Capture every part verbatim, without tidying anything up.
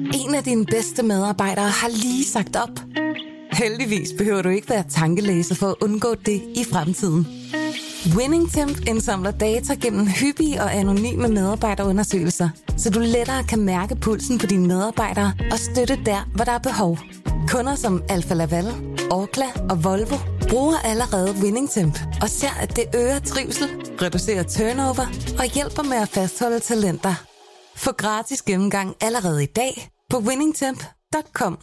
En af dine bedste medarbejdere har lige sagt op. Heldigvis behøver du ikke være tankelæser for at undgå det i fremtiden. WinningTemp indsamler data gennem hyppige og anonyme medarbejderundersøgelser, så du lettere kan mærke pulsen på dine medarbejdere og støtte der, hvor der er behov. Kunder som Alfa Laval, Orkla og Volvo bruger allerede WinningTemp og ser, at det øger trivsel, reducerer turnover og hjælper med at fastholde talenter. Få gratis gennemgang allerede i dag på winningtemp punktum com.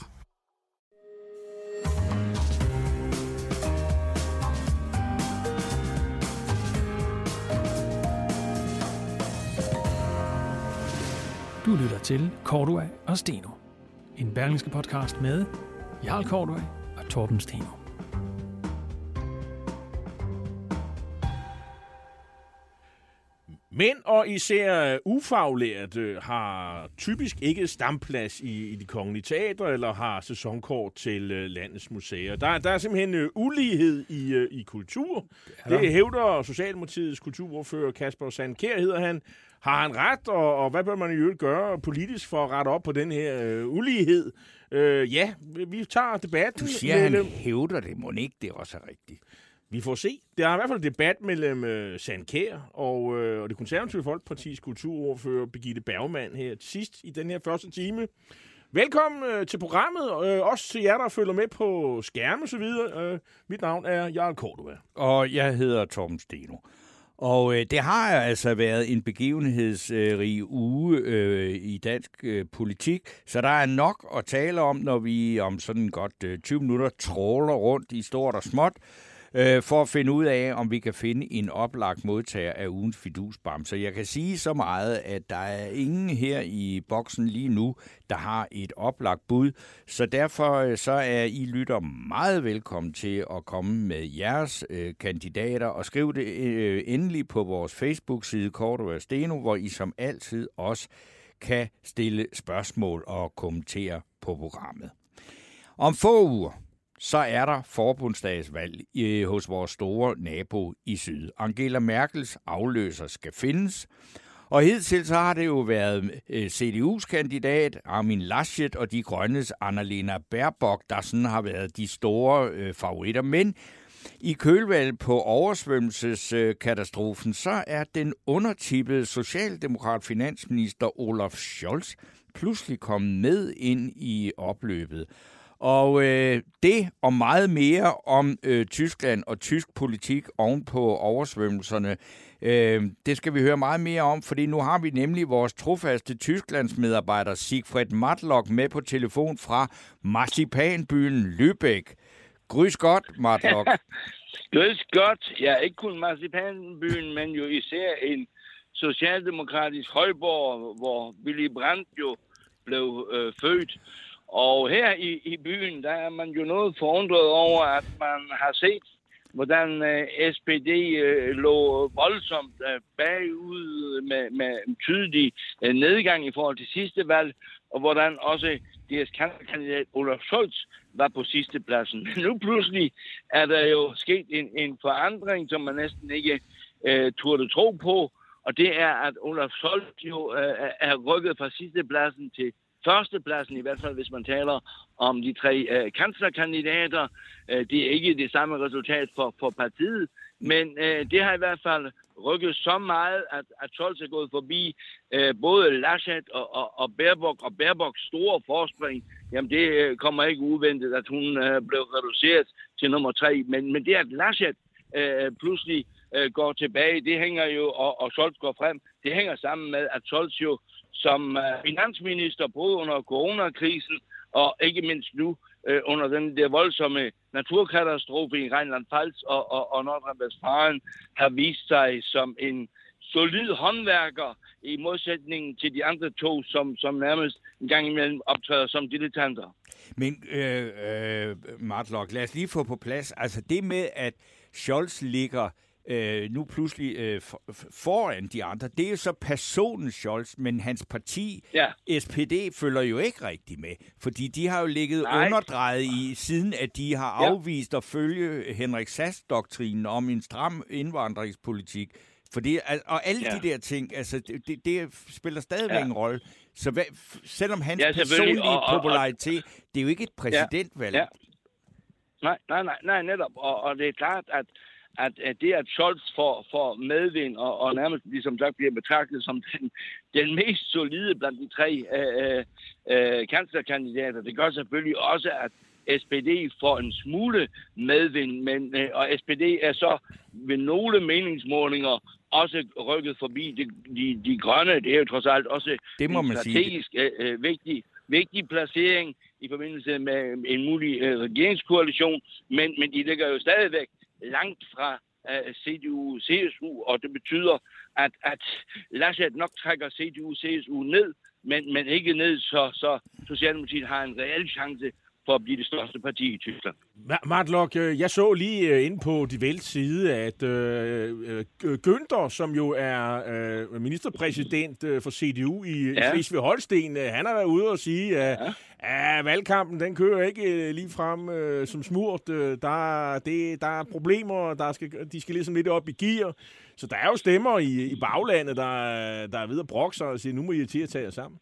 Du lytter til Cordua og Steno. En Berlingske podcast med Jarl Cordua og Torben Steno. Mænd og især ufaglærte har typisk ikke stamplads i, i de kongelige teatre eller har sæsonkort til uh, landets museer. Der, der er simpelthen uh, ulighed i, uh, i kultur. Det, det hævder Socialdemokratiets kulturordfører Kasper Sandkjær, hedder han. Har han ret, og, og hvad bør man i øvrigt gøre politisk for at rette op på den her uh, ulighed? Uh, ja, vi tager debatten. Du siger, han mellem... hævder det. Må ikke det også er rigtigt? Vi får se. Der er i hvert fald debat mellem øh, Sandkjær og, øh, og det konservative Folkepartis kulturordfører Birgitte Bergman her til sidst i den her første time. Velkommen øh, til programmet, øh, også til jer, der følger med på skærme og så videre. Øh, mit navn er Jarl Cordua. Og jeg hedder Torben Steno. Og øh, det har altså været en begivenhedsrig øh, uge øh, i dansk øh, politik, så der er nok at tale om, når vi om sådan godt øh, tyve minutter tråler rundt i stort og småt, for at finde ud af, om vi kan finde en oplagt modtager af ugens fidusbamser. Jeg kan sige så meget, at der er ingen her i boksen lige nu, der har et oplagt bud. Så derfor så er I lytter meget velkommen til at komme med jeres øh, kandidater og skriv det øh, endelig på vores Facebook-side Cordua og Steno, hvor I som altid også kan stille spørgsmål og kommentere på programmet. Om få uger så er der forbundsdagsvalg øh, hos vores store nabo i syd. Angela Merkels afløser skal findes, og hidtil så har det jo været øh, C D U's kandidat Armin Laschet og de grønnes Annalena Baerbock, der sådan har været de store øh, favoritter. Men i kølvandet på oversvømmelseskatastrofen, så er den undertippede socialdemokrat finansminister Olaf Scholz pludselig kommet med ind i opløbet. Og øh, det og meget mere om øh, Tyskland og tysk politik oven på oversvømmelserne, øh, det skal vi høre meget mere om, fordi nu har vi nemlig vores trofaste Tysklands medarbejder Siegfried Matlock med på telefon fra marcipanbyen Lübeck. Grüß Gott, Matlock. Grüß Gott. Ja, ikke kun marcipanbyen, men jo især en socialdemokratisk højborg, hvor Willy Brandt jo blev øh, født. Og her i, i byen, der er man jo noget forundret over, at man har set, hvordan uh, S P D uh, lå voldsomt uh, bagud med, med en tydelig uh, nedgang i forhold til sidste valg, og hvordan også deres kandidat Olaf Scholz var på sidste pladsen. Men nu pludselig er der jo sket en, en forandring, som man næsten ikke uh, turde tro på, og det er, at Olaf Scholz jo uh, er rykket fra sidste pladsen til førstepladsen, i hvert fald hvis man taler om de tre øh, kanslerkandidater. Øh, det er ikke det samme resultat for, for partiet, men øh, det har i hvert fald rykket så meget, at, at Scholz er gået forbi øh, både Laschet og, og, og Baerbock, og Baerbocks store forspring, jamen det øh, kommer ikke uventet, at hun øh, blev reduceret til nummer tre, men, men det at Laschet øh, pludselig øh, går tilbage, det hænger jo, og, og Scholz går frem, det hænger sammen med, at Scholz jo som uh, finansminister både under coronakrisen og ikke mindst nu uh, under den der voldsomme naturkatastrofe i Rheinland-Pfalz og, og, og Nordrhein-Westfalen har vist sig som en solid håndværker i modsætning til de andre to, som, som nærmest en gang imellem optræder som dilettanter. Men øh, øh, Matlock, lad os lige få på plads, altså det med, at Scholz ligger Øh, nu pludselig øh, for, foran de andre. Det er jo så personen Scholz, men hans parti, ja. S P D, følger jo ikke rigtig med. Fordi de har jo ligget Nej. underdrejet i, siden at de har ja. afvist at følge Henrik Sass-doktrinen om en stram indvandringspolitik Fordi, og alle Ja. de der ting, altså, det, det, det spiller stadigvæk Ja. en rolle. Så hvad, selvom hans Ja, ja, selvfølgelig. personlige Og- og- og- popularitet, det er jo ikke et præsidentvalg. Ja. Nej, nej, nej, nej, netop. Og, og det er klart, at, at, at det, at Scholz får, får medvind og, og nærmest ligesom sagt bliver betragtet som den, den mest solide blandt de tre øh, øh, kanslerkandidater, det gør selvfølgelig også, at S P D får en smule medvind, men, øh, og S P D er så ved nogle meningsmålinger også rykket forbi de, de, de grønne. Det er jo trods alt også Det må en man sige. strategisk øh, øh, vigtig, vigtig placering i forbindelse med en mulig øh, regeringskoalition, men, men de ligger jo stadigvæk langt fra øh, C D U C S U, og det betyder, at, at Laschet nok trækker C D U C S U ned, men, men ikke ned, så, så Socialdemokratiet har en reel chance for at blive det største parti i Tyskland. Martlock, jeg så lige inde på Die Welt side, at øh, Günther, som jo er øh, ministerpræsident for C D U i, ja. i Slesvig-Holsten, han har været ude og sige, at ja. at valgkampen den kører ikke lige frem øh, som smurt. Der, det, der er problemer, der skal, de skal ligesom lidt op i gear. Så der er jo stemmer i, i baglandet, der, der er ved at brokke sig og sige, nu må I til at tage jer sammen.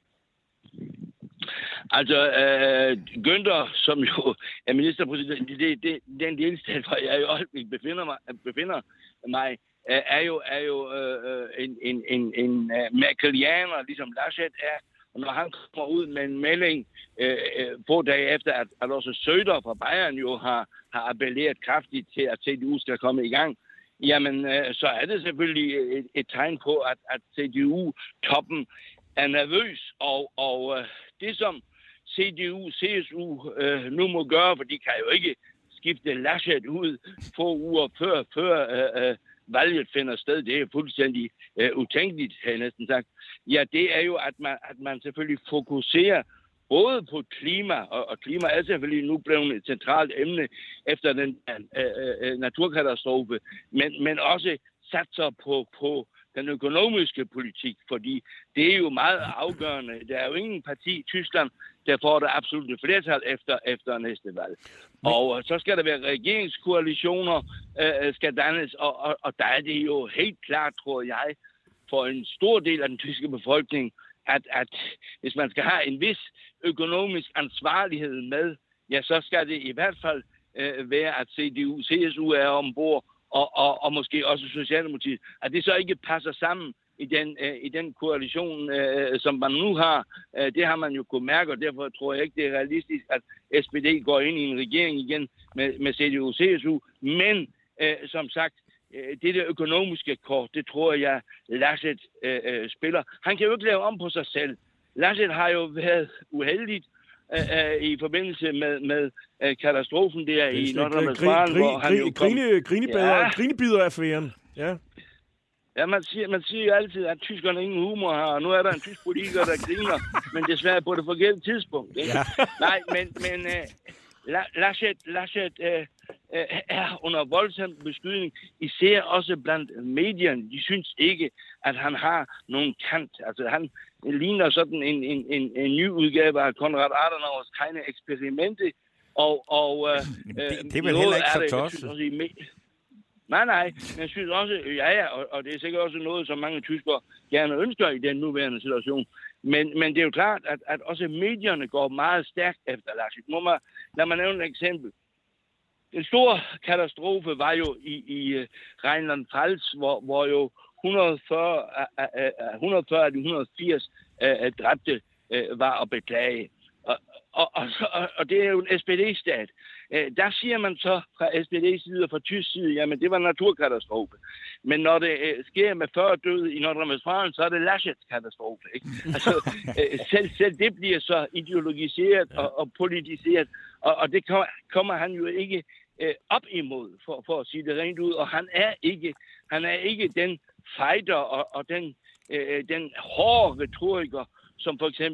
Altså, øh, Günther, som jo er ministerpræsident, det, det, den delstat, hvor jeg i øjeblikket befinder mig, befinder mig øh, er jo, er jo øh, en, en, en, en uh, merkelianer, ligesom Laschet er. Og når han kommer ud med en melding øh, få dage efter, at, at også Söder fra Bayern jo har, har appelleret kraftigt til, at C D U skal komme i gang, jamen, øh, så er det selvfølgelig et, et tegn på, at, at C D U-toppen er nervøs, og, og øh, det som C D U, C S U øh, nu må gøre, for de kan jo ikke skifte Laschet ud få uger før, før øh, øh, valget finder sted. Det er fuldstændig øh, utænkeligt, har jeg næsten sagt. Ja, det er jo, at man, at man selvfølgelig fokuserer både på klima, og, og klima er selvfølgelig nu blevet et centralt emne efter den øh, øh, naturkatastrofe, men, men også satser på, på den økonomiske politik, fordi det er jo meget afgørende. Der er jo ingen parti i Tyskland, der får det absolutte flertal efter, efter næste valg. Men... Og så skal der være regeringskoalitioner, øh, skal dannes, og, og, og der er det jo helt klart, tror jeg, for en stor del af den tyske befolkning, at, at hvis man skal have en vis økonomisk ansvarlighed med, ja, så skal det i hvert fald øh, være, at C D U, C S U er ombord, Og, og, og måske også Socialdemokratiet, at det så ikke passer sammen i den, øh, i den koalition, øh, som man nu har. Øh, det har man jo kunnet mærke, og derfor tror jeg ikke, det er realistisk, at S P D går ind i en regering igen med, med C D U C S U. Men øh, som sagt, øh, det der økonomiske kort, det tror jeg, Laschet øh, øh, spiller. Han kan jo ikke lave om på sig selv. Laschet har jo været uheldigt Uh, i forbindelse med, med uh, katastrofen der i Nordrhein-Westfalen, hvor han jo kom... Grinebider-affæren, ja. Ja, man siger, man siger jo altid, at tyskerne ingen humor har, og nu er der en tysk politiker, der griner, men desværre på det forkerte tidspunkt. Ikke? Ja. Nej, men, men uh, Laschet, Laschet uh, uh, er under voldsom beskydning, især også blandt medierne. De synes ikke, at han har nogen kant. Altså, han ligner sådan en, en, en, en ny udgave af Konrad Adenauers kleine eksperimente, og... og uh, det, det er vel heller ikke så tosset. Nej, nej, men jeg synes også, ja, ja, og, og det er sikkert også noget, som mange tyskere gerne ønsker i den nuværende situation. Men, men det er jo klart, at, at også medierne går meget stærkt efter Laschet. Må man, lad mig nævne et eksempel. En stor katastrofe var jo i, i uh, Rheinland-Pfalz, hvor, hvor jo et hundrede og fyrre af de et hundrede og firs uh, dræbte uh, var at beklage. Og, og, og, og det er jo en S P D-stat. Der siger man så fra S P D's side og fra tysk side, jamen det var en naturkatastrofe. Men når det øh, sker med fyrre døde i Nordrhein-Westfalen, så er det Laschets katastrofe. Ikke? Altså, øh, selv, selv det bliver så ideologiseret og, og politiseret, og, og det kommer, kommer han jo ikke øh, op imod, for, for at sige det rent ud. Og han er ikke, han er ikke den fighter og, og den, øh, den hårde retoriker, som for eksempel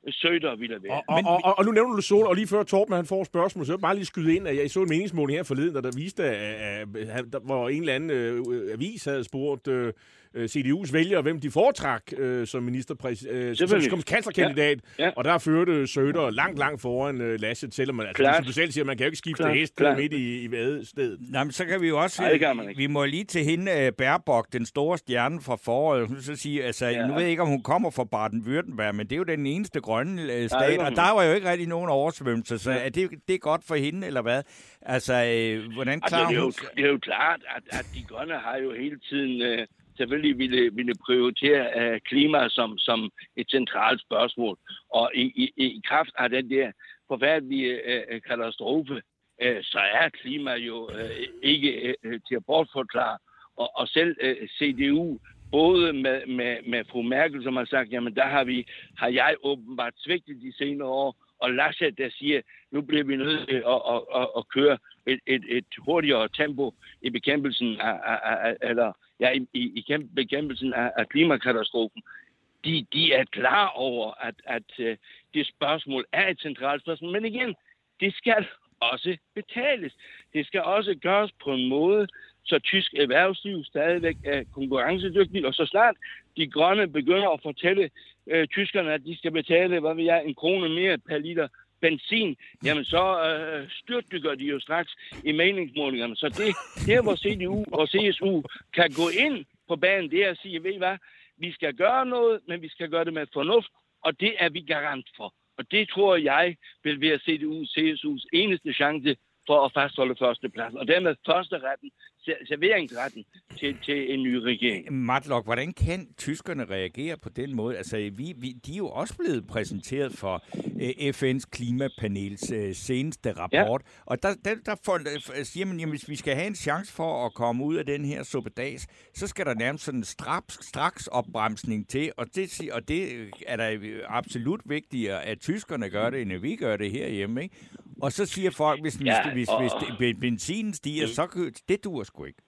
Söder ville være. Og, og, og, og, og nu nævner du Sol, og lige før Torben han får spørgsmål, så jeg bare lige skyde ind, at jeg så en meningsmåling her forleden, der, der viste, at, at, at, hvor en eller anden øh, avis havde spurgt øh, C D U's vælgere, hvem de foretrak øh, som ministerpræs, øh, som, som kanslerkandidat, ja. Ja. Og der førte Söder langt, langt foran øh, Laschet, selvom man, altså, som du selv siger, man kan jo ikke skifte Klart. hest Klart. midt i, i vadestedet. Nej, men så kan vi jo også, Nej, vi må lige til hende, Baerbock, den store stjerne fra foråret, hun så sige, altså, ja. nu ved jeg ikke, om hun kommer fra Baden-Württemberg, men det er jo den eneste grønne øh, stat, Nej, og der var jo ikke rigtig nogen oversvømmelser, så er det, det er godt for hende, eller hvad? Altså, øh, hvordan klarer altså, det, er jo, hun... det er jo klart, at, at de grønne har jo hele tiden... Øh, selvfølgelig ville, ville prioritere uh, klima som, som et centralt spørgsmål. Og i, i, i kraft af den der forfærdelige uh, katastrofe, uh, så er klima jo uh, ikke uh, til at bortforklare. Og, og selv uh, C D U, både med, med, med fru Merkel, som har sagt, jamen der har, vi, har jeg åbenbart svigtet de senere år, og Laschet, der siger, nu bliver vi nødt til at, at, at, at køre et, et, et hurtigere tempo i bekæmpelsen af, af, af eller ja, i, i bekæmpelsen af, af klimakatastrofen. De, de er klar over, at, at uh, det spørgsmål er et centralt spørgsmål. Men igen, det skal også betales. Det skal også gøres på en måde, så tysk erhvervsliv stadigvæk er konkurrencedygtigt, og så snart de grønne begynder at fortælle øh, tyskerne, at de skal betale, hvad ved jeg, en krone mere per liter benzin, jamen så øh, styrtdykker de jo straks i meningsmålingerne. Så det, der hvor C D U og C S U kan gå ind på banen, det er at sige, ved I hvad, vi skal gøre noget, men vi skal gøre det med fornuft, og det er vi garant for. Og det tror jeg vil være C D U C S U's eneste chance for at fastholde førstepladsen, og dermed førsteretten, serveringsretten til, til en ny regering. Matlock, hvordan kan tyskerne reagere på den måde? Altså, vi, vi, de er jo også blevet præsenteret for uh, F N's klimapanels uh, seneste rapport, ja. og der, der, der får, uh, siger man, at hvis vi skal have en chance for at komme ud af den her suppedas, så skal der nærmest sådan en straks, straks opbremsning til, og det, og det er da absolut vigtigere, at tyskerne gør det, end at vi gør det herhjemme, ikke? Og så siger folk, hvis, ja, hvis, og, hvis, hvis benzinen stiger, så det duer sgu ikke.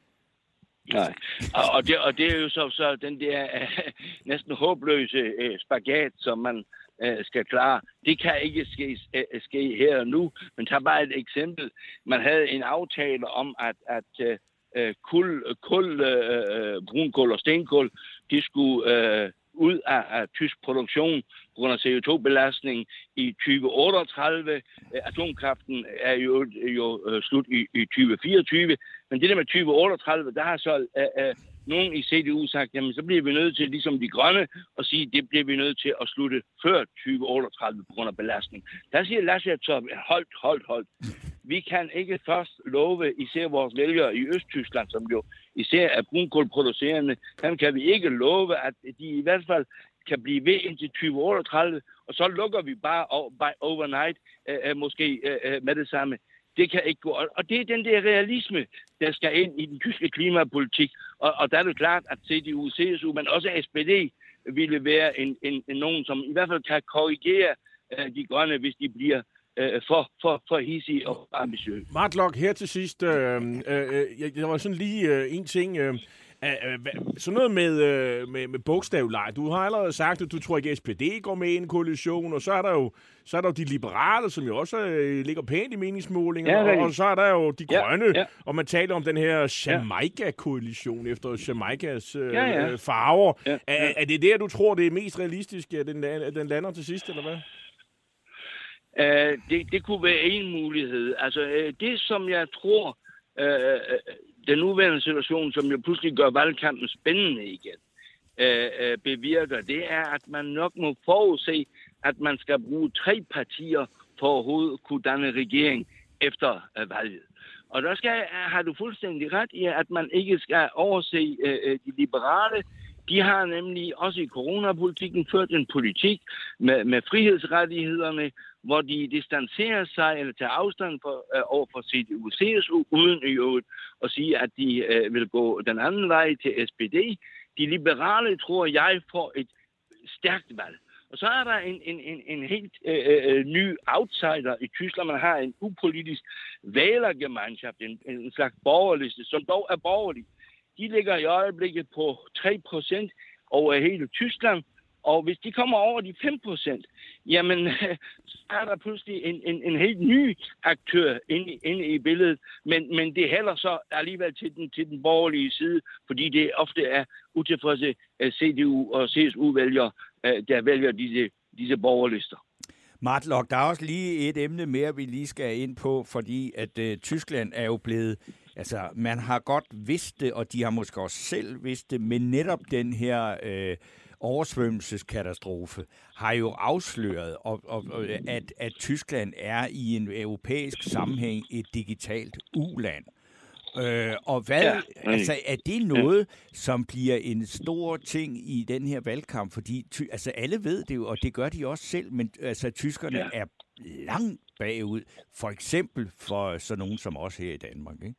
Nej, og, og, det, og det er jo så, så den der uh, næsten håbløse uh, spagat, som man uh, skal klare. Det kan ikke ske, uh, ske her og nu, men tag bare et eksempel. Man havde en aftale om, at, at uh, kul, kul uh, brunkul og stenkul, de skulle uh, ud af, af tysk produktion på grund af C O to belastning i tyve otteogtredive. Atomkraften er jo, jo uh, slut i, i tyve fireogtyve. Men det der med tyve otteogtredive, der har så uh, uh, nogen i C D U sagt, jamen så bliver vi nødt til, ligesom de grønne, at sige, det bliver vi nødt til at slutte før tyve otteogtredive på grund af belastning. Der siger Laschet så, holdt, holdt, holdt. Vi kan ikke først love især vores vælgere i Østtyskland, som jo især er brunkulproducerende, dem kan vi ikke love, at de i hvert fald kan blive ved indtil tyve otteogtredive, og så lukker vi bare overnight, øh, måske øh, med det samme. Det kan ikke gå. Og det er den der realisme, der skal ind i den tyske klimapolitik. Og, og der er det klart, at C D U, C S U, men også S P D ville være en, en, en nogen, som i hvert fald kan korrigere øh, de grønne, hvis de bliver øh, for, for, for hissige og ambitiøse. Matlock, her til sidst. Øh, øh, jeg, der var sådan lige øh, en ting... Øh sådan noget med, med, med bogstavleje. Du har allerede sagt, at du tror ikke, at S P D går med i en koalition, og så er der jo, så er der jo de liberale, som jo også øh, ligger pænt i meningsmålinger, ja, og, og så er der jo de grønne, ja, ja. Og man taler om den her Jamaica-koalition efter Jamaicas øh, ja, ja. farver. Ja, ja. Er, er det der, du tror, det er mest realistisk, at den, at den lander til sidst, eller hvad? Uh, det, det kunne være en mulighed. Altså, uh, det som jeg tror... Uh, den nuværende situation, som jo pludselig gør valgkampen spændende igen, øh, øh, bevirker, det er, at man nok må forudse, at man skal bruge tre partier for overhovedet kunne danne regering efter øh, valget. Og der skal, har du fuldstændig ret i, at man ikke skal overse øh, de liberale. De har nemlig også i coronapolitikken ført en politik med, med frihedsrettighederne, hvor de distancerer sig eller tager afstand for, øh, over for C D U C S U, uden i øvrigt at sige, at de øh, vil gå den anden vej til S P D. De liberale, tror jeg, får et stærkt valg. Og så er der en, en, en, en helt øh, ny outsider i Tyskland. Man har en upolitisk vælgergemeinschaft, en, en slags borgerliste, som dog er borgerlig. De ligger i øjeblikket på tre procent over hele Tyskland, Og hvis de kommer over de fem procent, jamen, så er der pludselig en, en, en helt ny aktør inde, inde i billedet. Men, men det hælder så alligevel til den, til den borgerlige side, fordi det ofte er utilfredse C D U og C S U-vælgere, der vælger disse, disse borgerlister. Martlock, der er også lige et emne mere, vi lige skal ind på, fordi at øh, Tyskland er jo blevet, altså man har godt vidst det, og de har måske også selv vidst det, men netop den her øh, oversvømmelseskatastrofe har jo afsløret, og, og, og, at, at Tyskland er i en europæisk sammenhæng et digitalt u-land. Øh, og hvad, ja, altså, er det noget, ja. som bliver en stor ting i den her valgkamp? Fordi ty, altså, alle ved det jo, og det gør de også selv, men altså, tyskerne ja. er langt bagud, for eksempel for sådan nogen som os her i Danmark, ikke?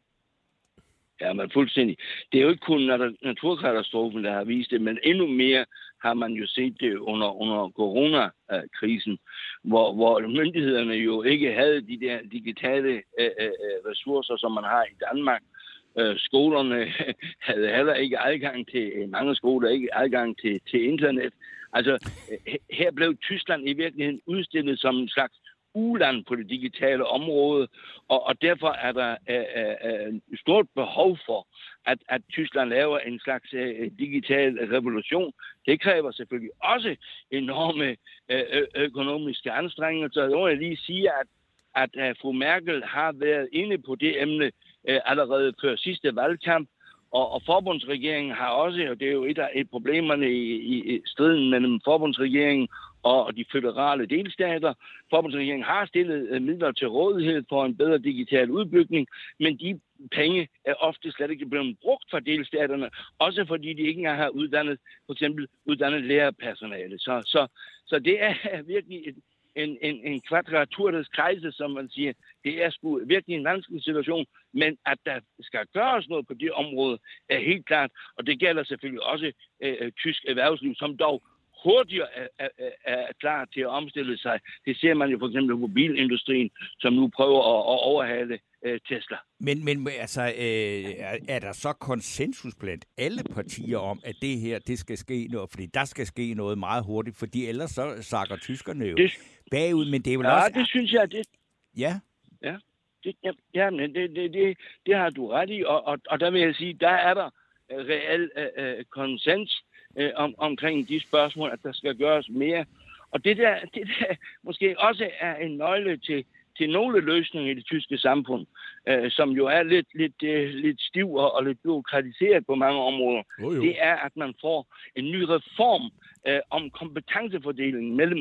Ja, men fuldstændig. Det er jo ikke kun naturkatastrofen, der har vist det, men endnu mere har man jo set det under, under coronakrisen, hvor, hvor myndighederne jo ikke havde de der digitale øh, ressourcer, som man har i Danmark. Øh, skolerne havde heller ikke adgang til, mange skoler ikke adgang til, til internet. Altså, her blev Tyskland i virkeligheden udstillet som en slags uland på det digitale område, og, og derfor er der øh, øh, stort behov for, at, at Tyskland laver en slags øh, digital revolution. Det kræver selvfølgelig også enorme øh, økonomiske anstrengelser. Jeg må lige sige, at, at uh, fru Merkel har været inde på det emne øh, allerede før sidste valgkamp, og, og forbundsregeringen har også, og det er jo et af et problemerne i, i, i striden mellem forbundsregeringen og de føderale delstater. Forbundsregeringen har stillet midler til rådighed for en bedre digital udbygning, men de penge er ofte slet ikke blevet brugt fra delstaterne, også fordi de ikke engang har uddannet, for eksempel uddannet lærerpersonale. Så, så, så det er virkelig et, en, en, en kvadraturets kejse, som man siger. Det er sgu virkelig en vanskelig situation, men at der skal gøres noget på det område, er helt klart, og det gælder selvfølgelig også øh, tysk erhvervsliv, som dog hurtigere er, er, er klar til at omstille sig. Det ser man jo for eksempel i mobilindustrien, som nu prøver at, at overhale øh, Tesla. Men, men altså, øh, er, er der så konsensus blandt alle partier om, at det her, det skal ske noget? Fordi der skal ske noget meget hurtigt, fordi ellers så sakker tyskerne jo det, bagud, men det er jo ja, også... Ja, det synes jeg, det... Ja? Ja, det, ja, ja men det, det, det, det har du ret i, og, og, og der vil jeg sige, der er der reel øh, konsens øh, om, omkring de spørgsmål, at der skal gøres mere. Og det der, det der måske også er en nøgle til, til nogle løsninger i det tyske samfund, øh, som jo er lidt, lidt, øh, lidt stiv og lidt bureaukratiseret på mange områder, oh, det er, at man får en ny reform øh, om kompetencefordelingen mellem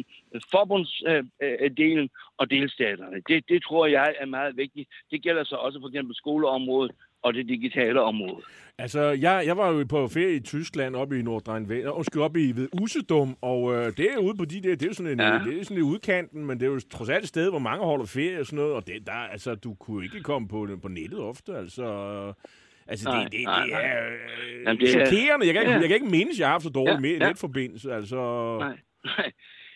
forbundsdelen øh, og delstaterne. Det, det tror jeg er meget vigtigt. Det gælder så også for eksempel skoleområdet og det digitale område. Altså, jeg, jeg var jo på ferie i Tyskland, oppe i Nordrhein-Westfalen, og skulle op i ved Usedom, og øh, det er ude på de der, det er jo sådan en, ja. det er sådan en udkanten, men det er jo trods alt et sted, hvor mange holder ferie og sådan noget, og det, der, altså, du kunne ikke komme på, på nettet ofte, altså... Altså, nej, det, det, nej, det er øh, Jamen, det chokerende. Jeg kan, ikke, ja. jeg kan ikke mindes, jeg har haft så dårlig ja, ja. netforbindelse, altså... Nej, nej.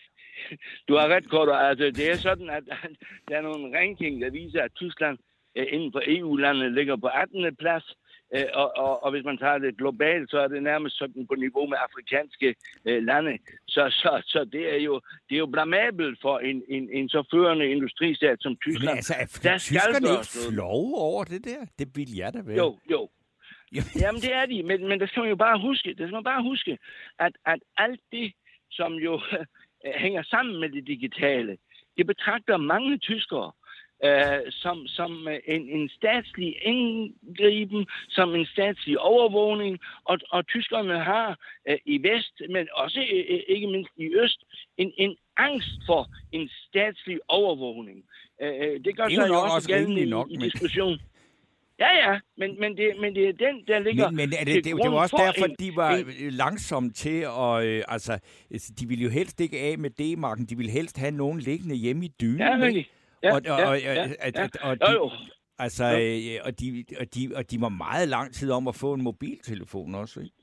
Du har ret, Korto. Altså, det er sådan, at der er nogle ranking, der viser, at Tyskland inden for E U-landet ligger på attende plads, og, og, og hvis man tager det globalt, så er det nærmest sådan på niveau med afrikanske øh, lande. Så, så, så det er jo det er jo blamabelt for en, en, en så førende industristat som Tyskland. Men altså, er tyskerne ikke flove over det der? Det vil jeg da være. Jo, jo. Jamen, det er de, men, men det skal man jo bare huske. Det skal man bare huske, at, at alt det, som jo hænger sammen med det digitale, det betragter mange tyskere Uh, som, som en, en statslig indgriben, som en statslig overvågning, og, og tyskerne har uh, i vest, men også uh, ikke mindst i øst, en, en angst for en statslig overvågning. Uh, det gør sig jo også, også gældende nok, i, i diskussion. Ja, ja, men, men, det, men det er den, der ligger... Men, men er det, det, det var også derfor, en, de var en, langsomme til at... Øh, altså, de ville jo helst ikke af med D-marken, de ville helst have nogen liggende hjemme i dynen. Ja, rigtig. Ja, og, og, ja, og, ja, ja. og, de, altså, og, de, og, de, og de var meget lang tid om at få en mobiltelefon også, ikke?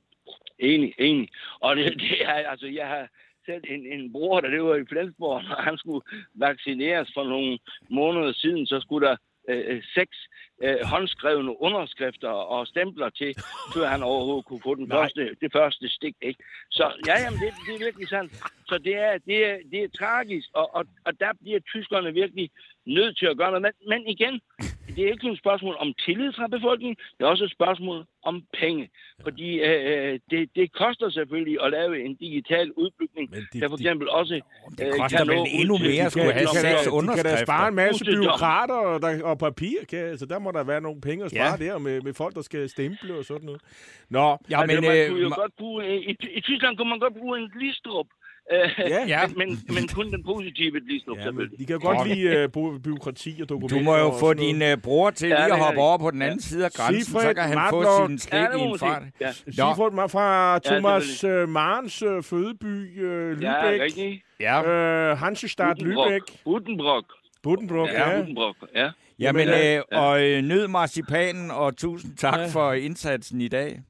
Enig, enig. Og det, det er, altså, jeg har selv en, en bror, der lever i Flensborg, og han skulle vaccineres for nogle måneder siden, så skulle der øh, seks øh, håndskrevne underskrifter og stempler til, før han overhovedet kunne få den første, det første stik. Ikke? Så ja, jamen, det, det er virkelig sandt. Så det er, det er, det er tragisk, og, og, og der bliver tyskerne virkelig nødt til at gøre noget. Men, men igen, det er ikke et spørgsmål om tillid fra befolkningen, det er også et spørgsmål om penge. Fordi øh, det, det koster selvfølgelig at lave en digital udbygning, det, der for eksempel også det øh, koster kan vel nå endnu ud til- mere at skulle have de seks kan, de kan da spare en underskrifter. masse Usedom. byråkrater og, der, og papir. Kan, så der må der være nogle penge at spare Ja. der med, med folk, der skal stemple og sådan noget. Nå, Ja, Altså, men, man øh, kunne jo ma- godt bruge, i, I Tyskland kunne man godt bruge en Glistrup, øh, ja. Ja. men, men, men kun den positive Glistrup, Ja, men selvfølgelig. de kan jo godt lide uh, by- byråkrati og dokumenter. du må jo og få sådan noget. din uh, bror til Ja, lige det at er hoppe rigtigt. over på den anden side af grænsen, Sigfrid så kan han få Martlock. sin Ja, slik det i må en man fart. sige. Ja, Sigfrid mig fra Thomas selvfølgelig. uh, Marens uh, fødeby, uh, ja Lübeck, rigtigt. Ja, uh, Hansestadt, Buddenbrock. Lübeck, Buddenbrock. Buddenbrock, Ja, ja. Buddenbrock, ja. jamen, Jamen, øh, og øh, nyd marcipanen, og tusind tak Ja. for indsatsen i dag.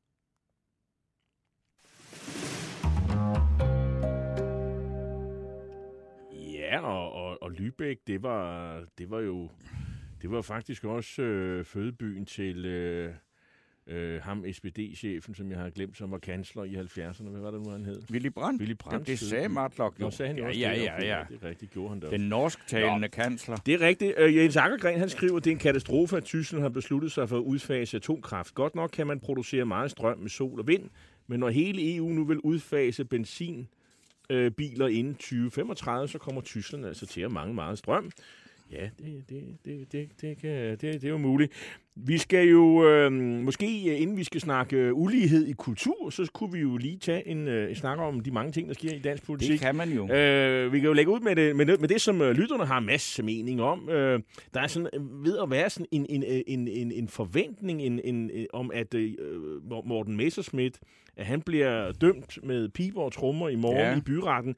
Ja, og, og, og Lübeck, det var, det var jo det var faktisk også øh, fødebyen til øh, øh, ham S P D-chefen, som jeg har glemt, som var kansler i halvfjerdserne. Hvad var det nu, han hed? Willy Brandt? Willy Brandt. Det sagde Martlock jo. Nå, sagde han jo Ja, også ja, det. ja, Okay, ja. Det er rigtigt, gjorde han da. Den norsktalende kansler. Det er rigtigt. Øh, Jens Akkergren, han skriver, at det er en katastrofe, at Tyskland har besluttet sig for at udfase atomkraft. Godt nok kan man producere meget strøm med sol og vind, men når hele E U nu vil udfase benzinbiler inden tyve femogtredive, så kommer Tyskland altså til at mangle meget strøm. Ja, det, det, det, det, det, kan, det, det er jo muligt. Vi skal jo, øh, måske inden vi skal snakke øh, ulighed i kultur, så kunne vi jo lige tage en, øh, en snak om de mange ting, der sker i dansk politik. Det kan man jo. Øh, vi kan jo lægge ud med det, med det, med det som øh, lytterne har en masse mening om. Øh, der er sådan øh, ved at være sådan en, en, en, en, en forventning en, en, en, om, at øh, Morten Messerschmidt, at han bliver dømt med piber og trommer i morgen Ja. i byretten.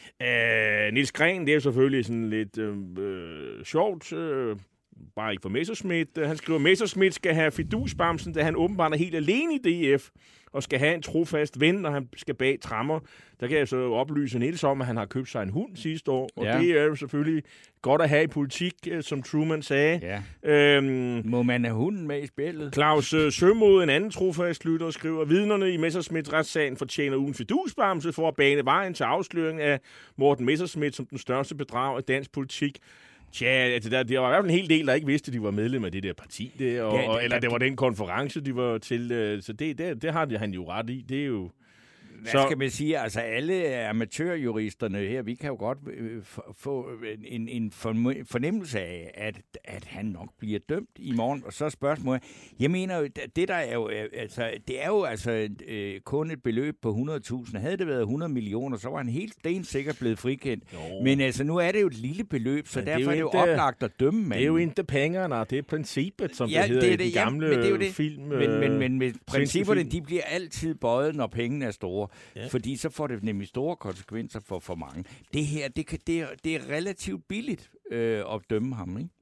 Øh, Niels Gren, det er jo selvfølgelig sådan lidt øh, øh, sjovt, øh, bare ikke for Messerschmidt. Han skriver, at Messerschmidt skal have fidusbamsen, da han åbenbart er helt alene i D F, og skal have en trofast ven, når han skal bag trammer. Der kan jeg så oplyse Niels om, at han har købt sig en hund sidste år, og Ja. det er jo selvfølgelig godt at have i politik, som Truman sagde. Ja. Øhm, Må man have hunden med i spillet? Claus øh, Sømod, en anden trofast lytter, skriver, vidnerne i Messerschmidts retssagen fortjener ugen fidusbamse for at bane vejen til afsløringen af Morten Messerschmidt som den største bedrag i dansk politik. Tja, altså der, der var i hvert fald en hel del, der ikke vidste, at de var medlem af det der parti, der, og, Ja, det- og, eller det var den konference, de var til. Øh, så det, det, det har han jo ret i. Det er jo... Hvad Så- skal man sige? Altså, alle amatørjuristerne her, vi kan jo godt øh, f- få en, en form- fornemmelse af, at, at han nok bliver dømt i morgen. Og så er spørgsmålet, jeg mener jo, det der er jo, øh, altså, det er jo altså øh, kun et beløb på hundrede tusind. Havde det været hundrede millioner, så var han helt stensikkert blevet frikendt. Jo. Men altså, nu er det jo et lille beløb, så Men det er derfor jo er det jo ikke- oplagt at dømme manden. Det er jo ikke pengene, det er princippet, som Ja, det hedder det er i det, den ja, gamle men det er jo det. film. Men, men, men, men principperne, film. de bliver altid bøjet, når pengene er store. Ja. Ja. Fordi så får det nemlig store konsekvenser for for mange. Det her, det, kan, det, er, det er relativt billigt øh, at dømme ham, ikke?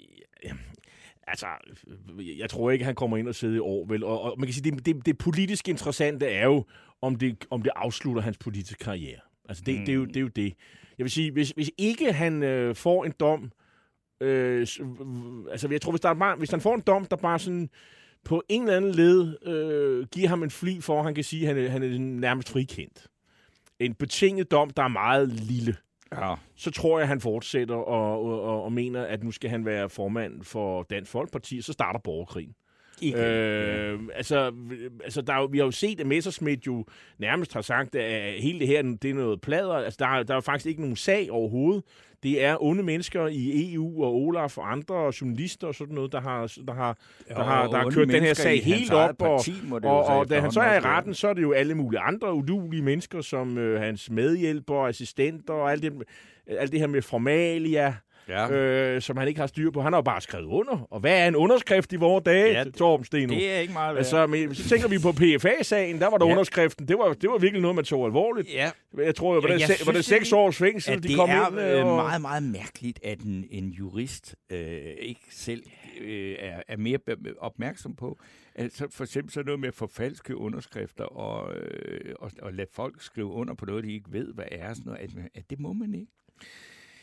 Altså, jeg tror ikke, han kommer ind og sidder i år, vel? Og, og man kan sige, det, det, det politisk interessante er jo, om det, om det afslutter hans politiske karriere. Altså, det, mm. det, er, jo, det er jo det. Jeg vil sige, hvis, hvis ikke han øh, får en dom, øh, s- øh, altså, jeg tror, hvis, der er bare, hvis han får en dom, der bare sådan på en eller anden led øh, giver ham en fli for, at han kan sige, at han er, han er nærmest frikendt. En betinget dom, der er meget lille. Ja. Så tror jeg, at han fortsætter og, og, og, og mener, at nu skal han være formand for Dansk Folkeparti, så starter borgerkrigen. Igen. Øh, altså, altså der er jo, vi har jo set, at Messerschmidt jo nærmest har sagt, at hele det her, det er noget plader. Altså, der er, der er jo faktisk ikke nogen sag overhovedet. Det er onde mennesker i E U og Olaf og andre journalister og sådan noget, der har, der har, der har, der har kørt den her sag helt op. Og, og, og da han så er i retten, så er det jo alle mulige andre udulige mennesker, som øh, hans medhjælpere, assistenter og alt det, alt det her med formalia. Ja. Øh, som han ikke har styr på. Han har jo bare skrevet under. Og hvad er en underskrift i vores dage, Ja, ja, Torben Steno? Det er ikke meget værd. Altså, men, så tænker vi på P F A-sagen, der var der Ja. ja. underskriften. Det var, det var virkelig noget, man tog alvorligt. Ja. Jeg tror, var det, jeg se, var det synes seks egentlig, års fængsel, at de det kom er ind? øh, Og... meget, meget mærkeligt, at en, en jurist øh, ikke selv øh, er, er mere be- opmærksom på. Altså for eksempel så noget med at forfalske underskrifter og, øh, og, og lade folk skrive under på noget, de ikke ved, hvad er. Sådan noget, at, at det må man ikke.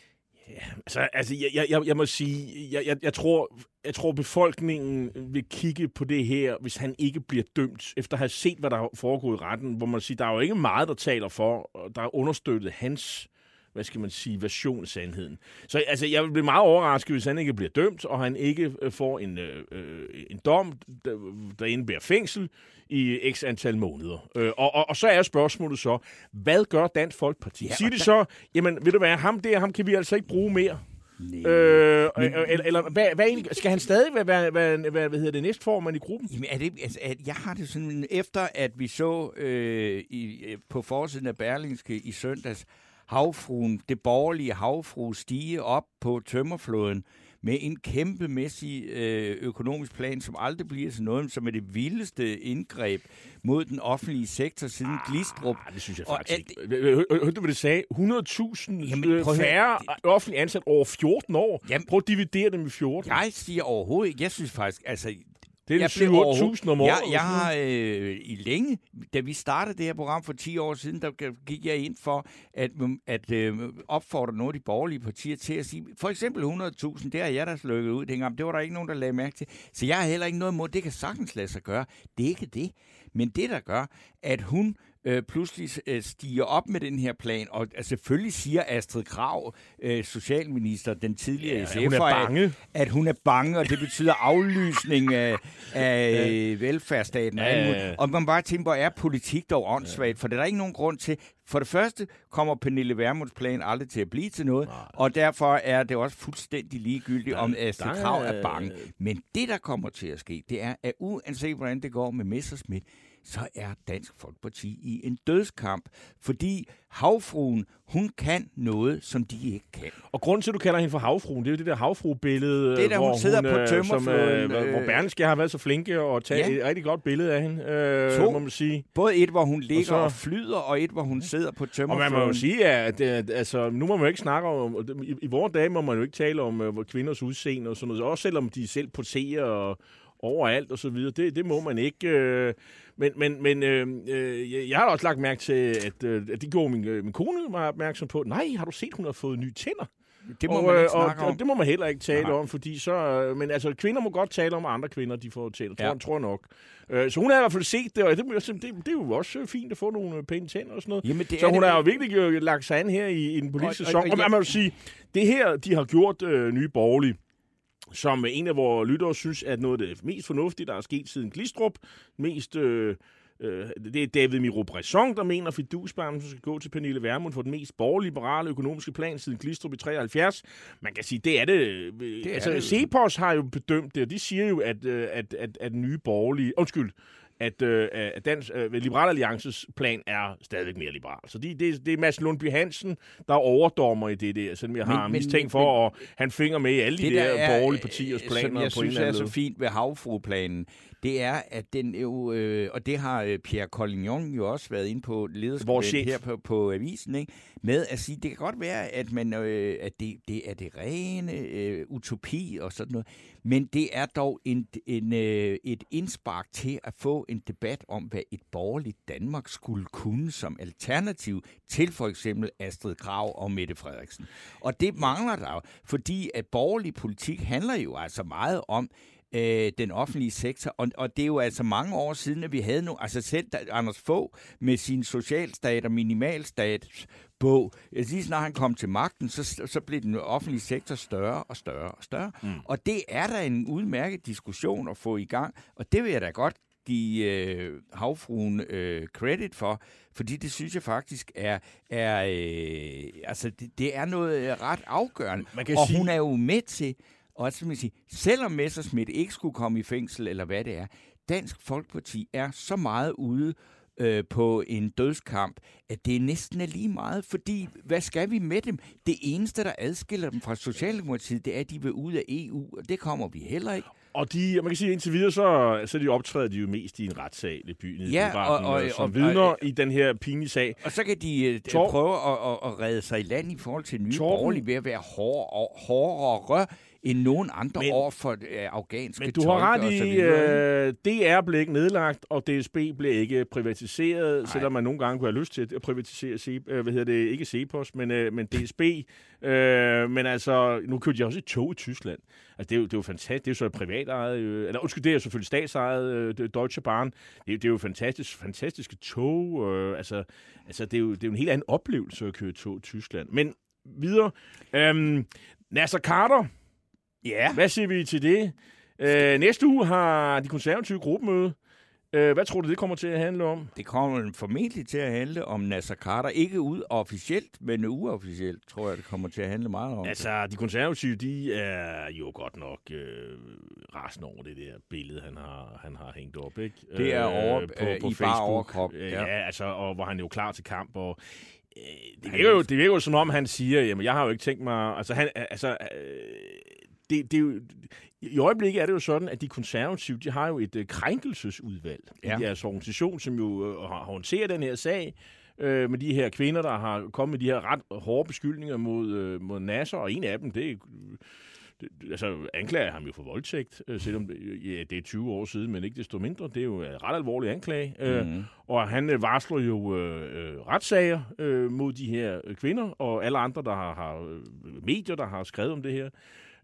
Ja, altså, altså jeg, jeg, jeg må sige, jeg, jeg, jeg, tror, jeg tror, befolkningen vil kigge på det her, hvis han ikke bliver dømt, efter at have set, hvad der er foregået i retten, hvor man siger, der er jo ikke meget, der taler for, og der er understøttet hans, hvad skal man sige, version af sandheden. Så altså, jeg vil blive meget overrasket, hvis han ikke bliver dømt, og han ikke får en, øh, en dom, der, der indebærer fængsel i x antal måneder. Øh, og, og, og så er spørgsmålet så, hvad gør Dansk Folkeparti? Ja, Siger de så, jamen, ved du hvad, ham der, ham kan vi altså ikke bruge mere? Nej. Øh, men, eller eller hvad, hvad egentlig, skal han stadig være, være, være, være hvad hedder det, næstformand i gruppen? Jamen, er det, altså, at jeg har det sådan, efter at vi så øh, i, på forsiden af Berlingske i søndags, havfruen, det borgerlige havfru stige op på tømmerflåden med en kæmpemæssig øh, økonomisk plan, som aldrig bliver til noget, som er det vildeste indgreb mod den offentlige sektor siden ah, Glistrup. Det synes jeg faktisk og, ikke. Hørte du, hvad det sagde? hundrede tusind færre offentlige ansat over fjorten år. Jamen, prøv at dividere dem i fjorten. Jeg siger overhovedet ikke. Jeg synes faktisk, altså... Det er syv otte tusind om året. Jeg, jeg har øh, i længe, da vi startede det her program for ti år siden, der gik jeg ind for at, at øh, opfordre nogle af de borgerlige partier til at sige, for eksempel hundrede tusind, det har jeg da slukket ud dengang, det var der ikke nogen, der lagde mærke til. Så jeg har heller ikke noget imod, det kan sagtens lade sig gøre. Det er ikke det. Men det, der gør, at hun øh, pludselig øh, stiger op med den her plan, og altså, selvfølgelig siger Astrid Krag, øh, socialminister, den tidligere ja, S F'er, at, at hun er bange, og det betyder aflysning af, af ja. velfærdsstaten. Ja, ja, ja. Og man bare tænker, hvor er politik dog åndssvagt, ja. For der er ikke nogen grund til. For det første kommer Pernille Vermunds plan aldrig til at blive til noget, nej. Og derfor er det også fuldstændig ligegyldigt, om Astrid Krag er bange. Men det, der kommer til at ske, det er, at uanset hvordan det går med Messerschmidt, så er Dansk Folkeparti i en dødskamp, fordi havfruen, hun kan noget, som de ikke kan. Og grunden til, at du kalder hende for havfruen, det er jo det der havfru-billede, det der, hvor hun sidder hun, på tømmerflåden. Øh, hvor Berlingske har været så flinke og tage ja. et rigtig godt billede af hende, øh, to, må man sige. Både et, hvor hun ligger og, så, og flyder, og et, hvor hun sidder på tømmerflåden. Og man må jo sige, at, at altså, nu må man jo ikke snakke om, i, i vores dage må man jo ikke tale om uh, kvinders udseende og sådan noget, også selvom de selv poserer og overalt og så videre. Det, det må man ikke. Øh, men men, men øh, jeg har også lagt mærke til, at, øh, at det gjorde min, min kone mig opmærksom på. Nej, har du set, hun har fået nye tænder? Det må og, man ikke og, snakke og, om. Og det må man heller ikke tale Nej. om, fordi så... Men altså, kvinder må godt tale om, at andre kvinder, de får tænder. Tror, ja. jeg, tror jeg nok. Øh, så hun har i hvert fald set det, og det, det, det er jo også fint at få nogle pæne tænder og sådan noget. Jamen, så hun har jo virkelig lagt sig an her i, i den politiske sæson. Og, og, og, og man vil sige, det her, de har gjort øh, Nye Borgerlige, som en af vores lyttere synes, at noget af det mest fornuftige, der er sket siden Glistrup, mest... Øh, det er David Miro Bresson, der mener, at fidusbarmen skal gå til Pernille Vermund for den mest borgerliberale økonomiske plan siden Glistrup i treoghalvfjerds. Man kan sige, det er det. det altså, er det. Cepos har jo bedømt det, og de siger jo, at, at, at, at nye borgerlige... Undskyld. at, øh, at Dansk, øh, Liberal Alliances plan er stadig mere liberal. Så det, det, det er Mads Lundby Hansen, der er overdommer i det der, selvom jeg har men, mistænkt for, men, at han finger med i alle de der, der borgerlige partiers planer. Som jeg på synes en er så fint ved havfrueplanen, det er, at den jo, øh, og det har Pierre Collignon jo også været inde på lederskabet her på, på avisen, ikke? Med at sige, det kan godt være, at, man, øh, at det, det er det rene øh, utopi og sådan noget, men det er dog en, en, øh, et indspark til at få en debat om, hvad et borgerligt Danmark skulle kunne som alternativ til for eksempel Astrid Krag og Mette Frederiksen. Og det mangler der jo, fordi at borgerlig politik handler jo altså meget om øh, den offentlige sektor, og, og det er jo altså mange år siden, at vi havde nu, altså selv der, Anders Fogh med sin socialstat og minimalstat bog, lige snart han kom til magten, så, så blev den offentlige sektor større og større og større. Mm. Og det er da en udmærket diskussion at få i gang, og det vil jeg da godt give øh, havfruen øh, credit for, fordi det synes jeg faktisk er, er øh, altså det, det er noget ret afgørende. Man kan og sige... hun er jo med til, og som jeg siger, selvom Messerschmidt ikke skulle komme i fængsel, eller hvad det er, Dansk Folkeparti er så meget ude øh, på en dødskamp, at det næsten er lige meget, fordi hvad skal vi med dem? Det eneste, der adskiller dem fra Socialdemokratiet, det er, at de vil ud af E U, og det kommer vi heller ikke. Og de, man kan sige, indtil videre, så, så de optræder de jo mest i en retssag i byen. Ja, og, og, og, som og, vidner og, i den her pinlige sag. Og så kan de uh, Tor- prøve at, at, at redde sig i land i forhold til nye Torben- borgerlige ved at være hårdere, hårdere end nogen andre Men- over for uh, afghanske Men du har tolke og ret så i, videre. øh, D R blev ikke nedlagt, og D S B blev ikke privatiseret, Nej. selvom man nogle gange kunne have lyst til at privatisere, C- øh, hvad hedder det, ikke Cepos, men, øh, men D S B. Øh, men altså, nu kørte de også et tog i Tyskland. Altså, det er jo, det er jo fantastisk. Det er jo så et privatejet, øh, eller undskyld, det er selvfølgelig statsejet, øh, Deutsche Bahn. Det er, det er jo fantastisk, fantastiske tog. Øh, altså, altså det, er jo, det er jo en helt anden oplevelse at køre tog i Tyskland. Men videre. Øh, Nasser Carter. Ja. Hvad siger vi til det? Øh, næste uge har de konservative gruppemøde. Øh, hvad tror du, det kommer til at handle om? Det kommer formentlig til at handle om Nasser Carter. Ikke ud officielt, men uofficielt, tror jeg, det kommer til at handle meget om. Altså, de konservative, de er jo godt nok øh, rasende over det der billede, han har, han har hængt op, ikke? Det er over øh, på, øh, på i Facebook. bare overkrop. Ja. Ja. ja, altså, og hvor han er jo klar til kamp, og øh, det, virker jo, det virker jo som om, han siger, jamen, jeg har jo ikke tænkt mig... Altså, han, altså øh, det, det er jo... I øjeblikket er det jo sådan, at de konservative, de har jo et øh, krænkelsesudvalg ja. i deres organisation, som jo øh, har håndteret den her sag øh, med de her kvinder, der har kommet med de her ret hårde beskyldninger mod, øh, mod Nasser, og en af dem, det er det, altså anklager ham jo for voldtægt, øh, selvom det, ja, det er tyve år siden, men ikke desto mindre. Det er jo en ret alvorlig anklage. Mm-hmm. Øh, og han øh, varsler jo øh, retssager øh, mod de her øh, kvinder, og alle andre, der har, har øh, medier, der har skrevet om det her.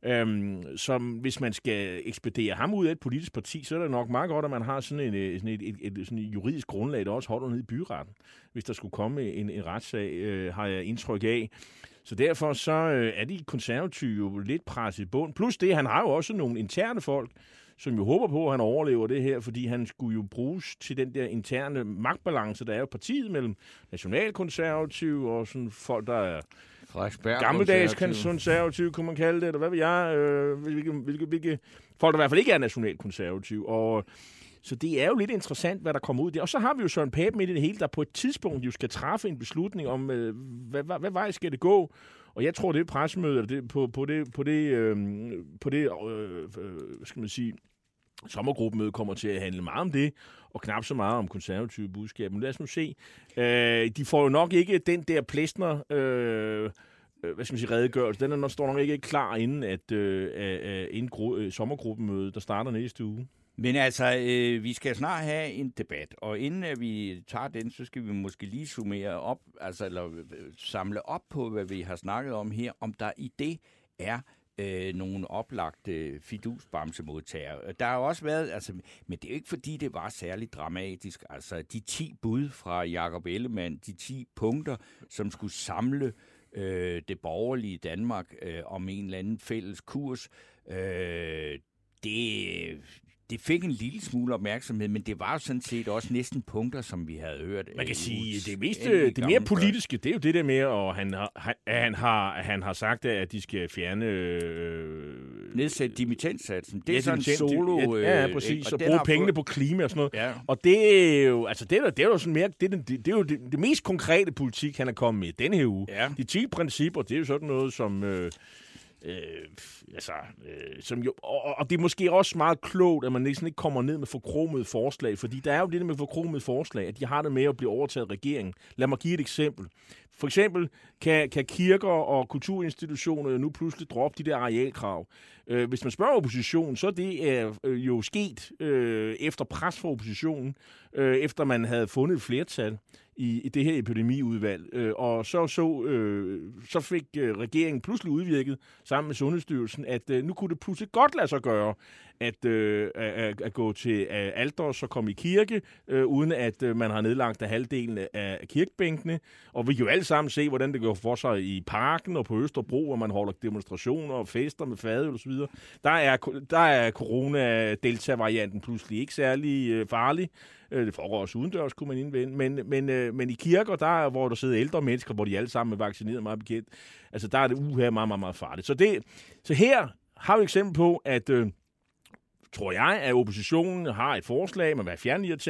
Øhm, som hvis man skal ekspedere ham ud af et politisk parti, så er det nok meget godt, at man har sådan, en, sådan et, et, et, sådan et juridisk grundlag, der også holder ned i byretten, hvis der skulle komme en, en retssag, øh, har jeg indtryk af. Så derfor så øh, er de konservative jo lidt presset i bund. Plus det, han har jo også nogle interne folk, som jo håber på, at han overlever det her, fordi han skulle jo bruges til den der interne magtbalance, der er jo partiet mellem nationalkonservative og sådan folk, der er gammeldags konservative, kunne man kalde det, eller hvad ved jeg, øh, hvilke, hvilke, hvilke folk, der i hvert fald ikke er nationalkonservative. Og så det er jo lidt interessant, hvad der kommer ud der. Og så har vi jo Søren Pape med i det hele, der på et tidspunkt jo skal træffe en beslutning om, øh, hvad, hvad, hvad vej skal det gå. Og jeg tror, det er pressemøde, eller det, på, på det, på det, øh, på det øh, hvad skal man sige, sommergruppemøde kommer til at handle meget om det, og knap så meget om konservative budskaber. Men lad os nu se. Øh, de får jo nok ikke den der plæstner, øh, hvad skal man sige, redegørelse. Den er, står nok ikke klar inden, at, øh, inden gru- øh, sommergruppemødet, der starter næste uge. Men altså, øh, vi skal snart have en debat, og inden at vi tager den, så skal vi måske lige summere op, altså eller øh, samle op på, hvad vi har snakket om her, om der i det er øh, nogle oplagte fidusbamsemodtagere. Der har også været, altså, men det er jo ikke fordi, det var særligt dramatisk. Altså, de ti bud fra Jakob Ellemann, de ti punkter, som skulle samle øh, det borgerlige Danmark øh, om en eller anden fælles kurs, øh, det... Det fik en lille smule opmærksomhed, men det var jo sådan set også næsten punkter, som vi havde hørt. Man kan sige, det mest, det mere politiske, det er jo det der med, og han har, han, han har, han har sagt, at de skal fjerne... Øh, Nedsætte dimittenssatsen. Det er ja, sådan en solo... Øh, ja, ja, præcis. Og, og bruge pengene fået... på klima og sådan noget. Ja. Og det er jo, altså det er, det er jo sådan mere, det er, det, det er jo det, det mest konkrete politik, han er kommet med denne her uge. Ja. De ti principper, det er jo sådan noget, som... Øh, Øh, altså, øh, som jo, og, og det er måske også meget klogt, at man ligesom ikke kommer ned med forkromede forslag, fordi der er jo det der med forkromede forslag, at de har det med at blive overtaget af regeringen. Lad mig give et eksempel. For eksempel kan, kan kirker og kulturinstitutioner nu pludselig droppe de der arealkrav. Øh, hvis man spørger oppositionen, så er det er, øh, jo sket øh, efter pres fra oppositionen, øh, efter man havde fundet et flertal i, i det her epidemiudvalg. Øh, og så, så, øh, så fik øh, regeringen pludselig udvirket sammen med Sundhedsstyrelsen, at øh, nu kunne det pludselig godt lade sig gøre, at, øh, at, at gå til øh, alter og så komme i kirke, øh, uden at øh, man har nedlagt af halvdelen af kirkebænkene. Og vi kan jo alle sammen se, hvordan det går for sig i parken og på Østerbro, hvor man holder demonstrationer og fester med fadøl og så videre. Der er, der er corona-delta-varianten pludselig ikke særlig øh, farlig. Det foregår også udendørs, kunne man indvende. Men, men, øh, men i kirker, der, hvor der sidder ældre mennesker, hvor de alle sammen er vaccineret meget bekendt, altså der er det uha meget, meget, meget farligt. Så, det, så her har vi et eksempel på, at øh, tror jeg, at oppositionen har et forslag, man vil fjerne de her ting,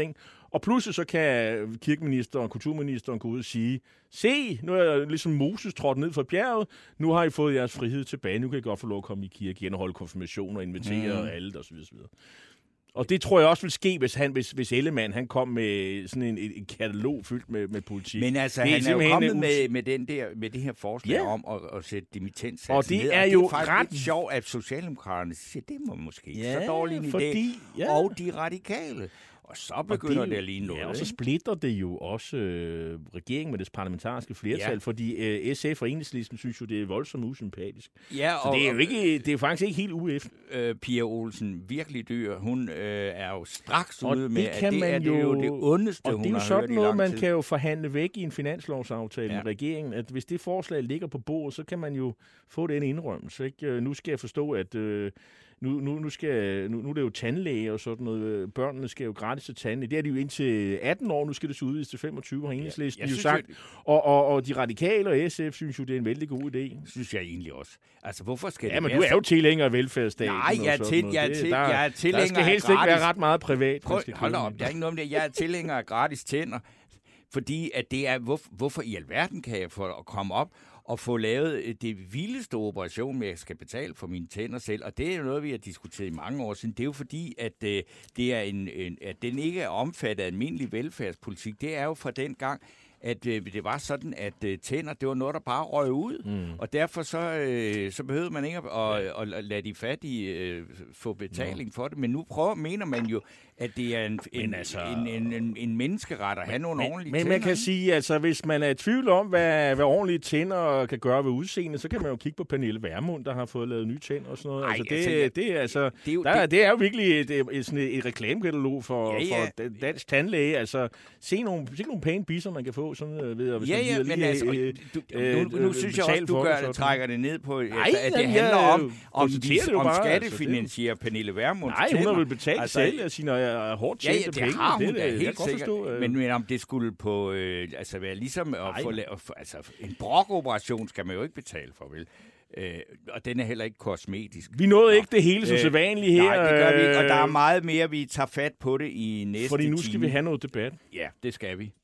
Og pludselig så kan kirkeministeren og kulturministeren gå ud og sige, se, nu er jeg ligesom Moses trådt ned fra bjerget, nu har I fået jeres frihed tilbage, nu kan I godt få lov at komme i kirke igen og holde konfirmation og invitere mm. alle, og så videre, så videre. Og det tror jeg også vil ske, hvis, han, hvis, hvis Ellemann han kom med sådan en, en katalog fyldt med, med politik. Men altså, det er han er jo kommet med, med, den der, med det her forslag ja. om at, at sætte dimittensatsen og det ned. er og jo det er faktisk ret lidt sjovt, at Socialdemokraterne siger, det må måske ikke ja, så dårlig en fordi, idé. Ja. Og de radikale. Og så begynder og det, det at ligne noget. Ja, og så splitter det jo også øh, regeringen med dets parlamentariske flertal, ja. fordi øh, S F og Enhedslisten synes jo, det er voldsomt usympatisk. Ja, og, så det er jo ikke, det er faktisk ikke helt U F. Øh, Pia Olsen, virkelig dyr, hun øh, er jo straks og ude med, det at det er jo, det, jo det ondeste, hun har hørt i lang tid. Og det er jo sådan noget, man kan jo forhandle væk i en finanslovsaftale ja. med regeringen, at hvis det forslag ligger på bordet, så kan man jo få den indrømmelse. Ikke? Nu skal jeg forstå, at... Øh, Nu, nu, nu, skal, nu, nu er det jo tandlæge og sådan noget. Børnene skal jo gratis til tandlæge. Det er de jo indtil atten år. Nu skal det så udvides til femogtyve, har Enhedslisten ja, jo sagt. Jeg... Og, og, og de radikale og S F synes jo, det er en vældig god idé. Synes jeg egentlig også. Altså, hvorfor skal ja, det men du er jo tilhænger af velfærdsstaten. Nej, jeg er, til, jeg er, til, der, jeg er tilhænger af Der skal helst gratis... ikke være ret meget privat. Prøv, hold op, der er ikke noget om det. Jeg er tilhænger af gratis tænder. Fordi at det er, hvor, hvorfor i alverden kan jeg få at komme op og få lavet det vildeste operation, med at jeg skal betale for mine tænder selv. Og det er jo noget, vi har diskuteret i mange år siden. Det er jo fordi, at, øh, det er en, en, at den ikke er omfattet af almindelig velfærdspolitik. Det er jo fra den gang, at øh, det var sådan, at øh, tænder, det var noget, der bare røg ud. Mm. Og derfor så, øh, så behøvede man ikke at, at, at, at lade de fattige øh, få betaling no. for det. Men nu prøver, mener man jo, at det er en, en, altså, en, en, en, en menneskeret at have nogle men, ordentlige men tænder. Men man kan sige, altså hvis man er i tvivl om, hvad, hvad ordentlige tænder kan gøre ved udseende, så kan man jo kigge på Pernille Vermund, der har fået lavet nye tænder og sådan noget. Ej, altså, det, altså, det, det, er, altså, det, er jo, der, det, det er jo virkelig et, et, sådan et, et reklamekatalog for, ja, ja. for dansk tandlæge. Altså, se nogle, se nogle pæne bisser, man kan få sådan ved at... Ja, ja, men lige, altså, øh, du, øh, nu, nu synes jeg også, du gør, det, trækker det ned på, nej, altså, at det handler ja, om, om, det om bare, skattefinansiere altså, Pernille Vermunds nej, tænder. hun har vel betalt altså, selv af sine uh, hårdt tjente ja, ja, penge. Har hun det, da, det, helt sikkert. Forstå, uh... men, men om det skulle på, øh, altså være ligesom at få, at få, altså en brokoperation skal man jo ikke betale for, vel? Øh, og den er heller ikke kosmetisk. Vi nåede Nå. ikke det hele så øh, sædvanligt her. Nej, det gør vi ikke, og der er meget mere, vi tager fat på det i næste time. Fordi nu skal time. vi have noget debat. Ja, det skal vi.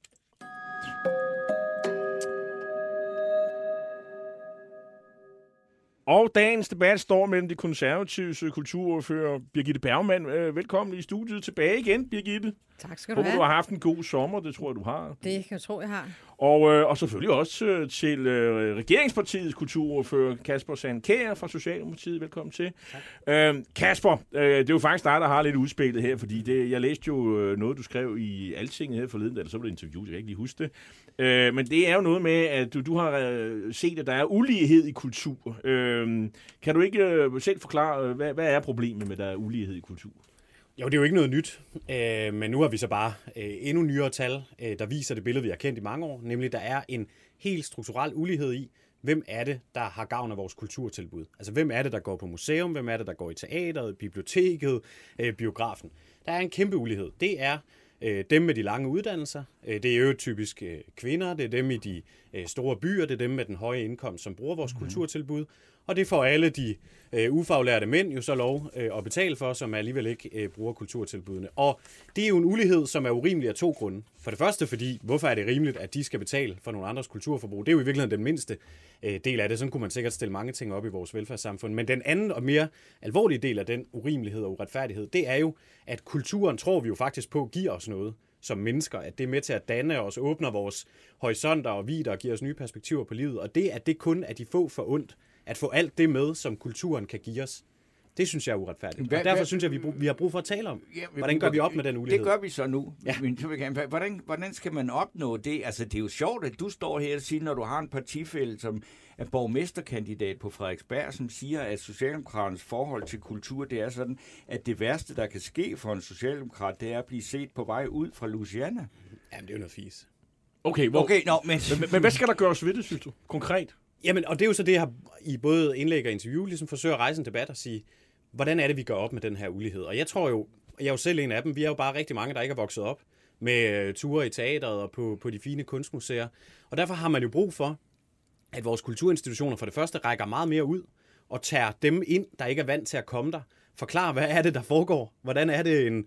Og dagens debat står mellem de konservatives kulturordfører Birgitte Bergman. Velkommen i studiet tilbage igen, Birgitte. Tak skal du Håber, have. du har haft en god sommer, det tror jeg, du har. Det kan jeg tro, jeg har. Og, øh, og selvfølgelig også øh, til øh, regeringspartiets kulturordfører Kasper Sandkjær fra Socialdemokratiet. Velkommen til. Øh, Kasper, øh, det er jo faktisk dig, der har lidt udspillet her, fordi det, jeg læste jo øh, noget, du skrev i Altinget her forleden, eller så var det interview, jeg kan ikke lige huske det. Øh, men det er jo noget med, at du, du har øh, set, at der er ulighed i kultur. Øh, kan du ikke øh, selv forklare, øh, hvad, hvad er problemet med, at der er ulighed i kultur? Jo, det er jo ikke noget nyt, øh, men nu har vi så bare øh, endnu nyere tal, øh, der viser det billede, vi har kendt i mange år, nemlig der er en helt strukturel ulighed i, hvem er det, der har gavn af vores kulturtilbud. Altså, hvem er det, der går på museum, hvem er det, der går i teateret, biblioteket, øh, biografen. Der er en kæmpe ulighed. Det er øh, dem med de lange uddannelser, øh, det er jo typisk øh, kvinder, det er dem i de øh, store byer, det er dem med den høje indkomst, som bruger vores mm. kulturtilbud, og det får alle de øh, ufaglærte mænd jo så lov øh, at betale for, som alligevel ikke øh, bruger kulturtilbudene. Og det er jo en ulighed, som er urimelig af to grunde. For det første, fordi hvorfor er det rimeligt, at de skal betale for nogle andres kulturforbrug? Det er jo i virkeligheden den mindste øh, del af det. Sådan kunne man sikkert stille mange ting op i vores velfærdssamfund. Men den anden og mere alvorlige del af den urimelighed og uretfærdighed, det er jo, at kulturen tror vi jo faktisk på giver os noget som mennesker, at det er med til at danne os, åbner vores horisonter og vidder og giver os nye perspektiver på livet. Og det, at det kun er de få for ondt, at få alt det med, som kulturen kan give os, det synes jeg er uretfærdigt. Hvad, og derfor hvad, synes jeg, vi, vi har brug for at tale om. Ja, hvordan gør vi op med den ulighed? Det gør vi så nu. Ja. Hvordan, hvordan skal man opnå det? Altså, det er jo sjovt, at du står her og siger, når du har en partifælle, som er borgmesterkandidat på Frederiksberg, som siger, at Socialdemokraternes forhold til kultur, det er sådan, at det værste, der kan ske for en socialdemokrat, det er at blive set på vej ud fra Louisiana. Jamen, det er jo noget fis. Okay, hvor, okay no, men... men, men hvad skal der gøres ved det, synes du? Konkret? Jamen, og det er jo så det, jeg har i både indlæg og interview ligesom forsøger at rejse en debat og sige, hvordan er det, vi gør op med den her ulighed? Og jeg tror jo, jeg er jo selv en af dem, vi er jo bare rigtig mange, der ikke er vokset op med ture i teateret og på, på de fine kunstmuseer. Og derfor har man jo brug for, at vores kulturinstitutioner for det første rækker meget mere ud og tager dem ind, der ikke er vant til at komme der. Forklar, hvad er det, der foregår? Hvordan er det, en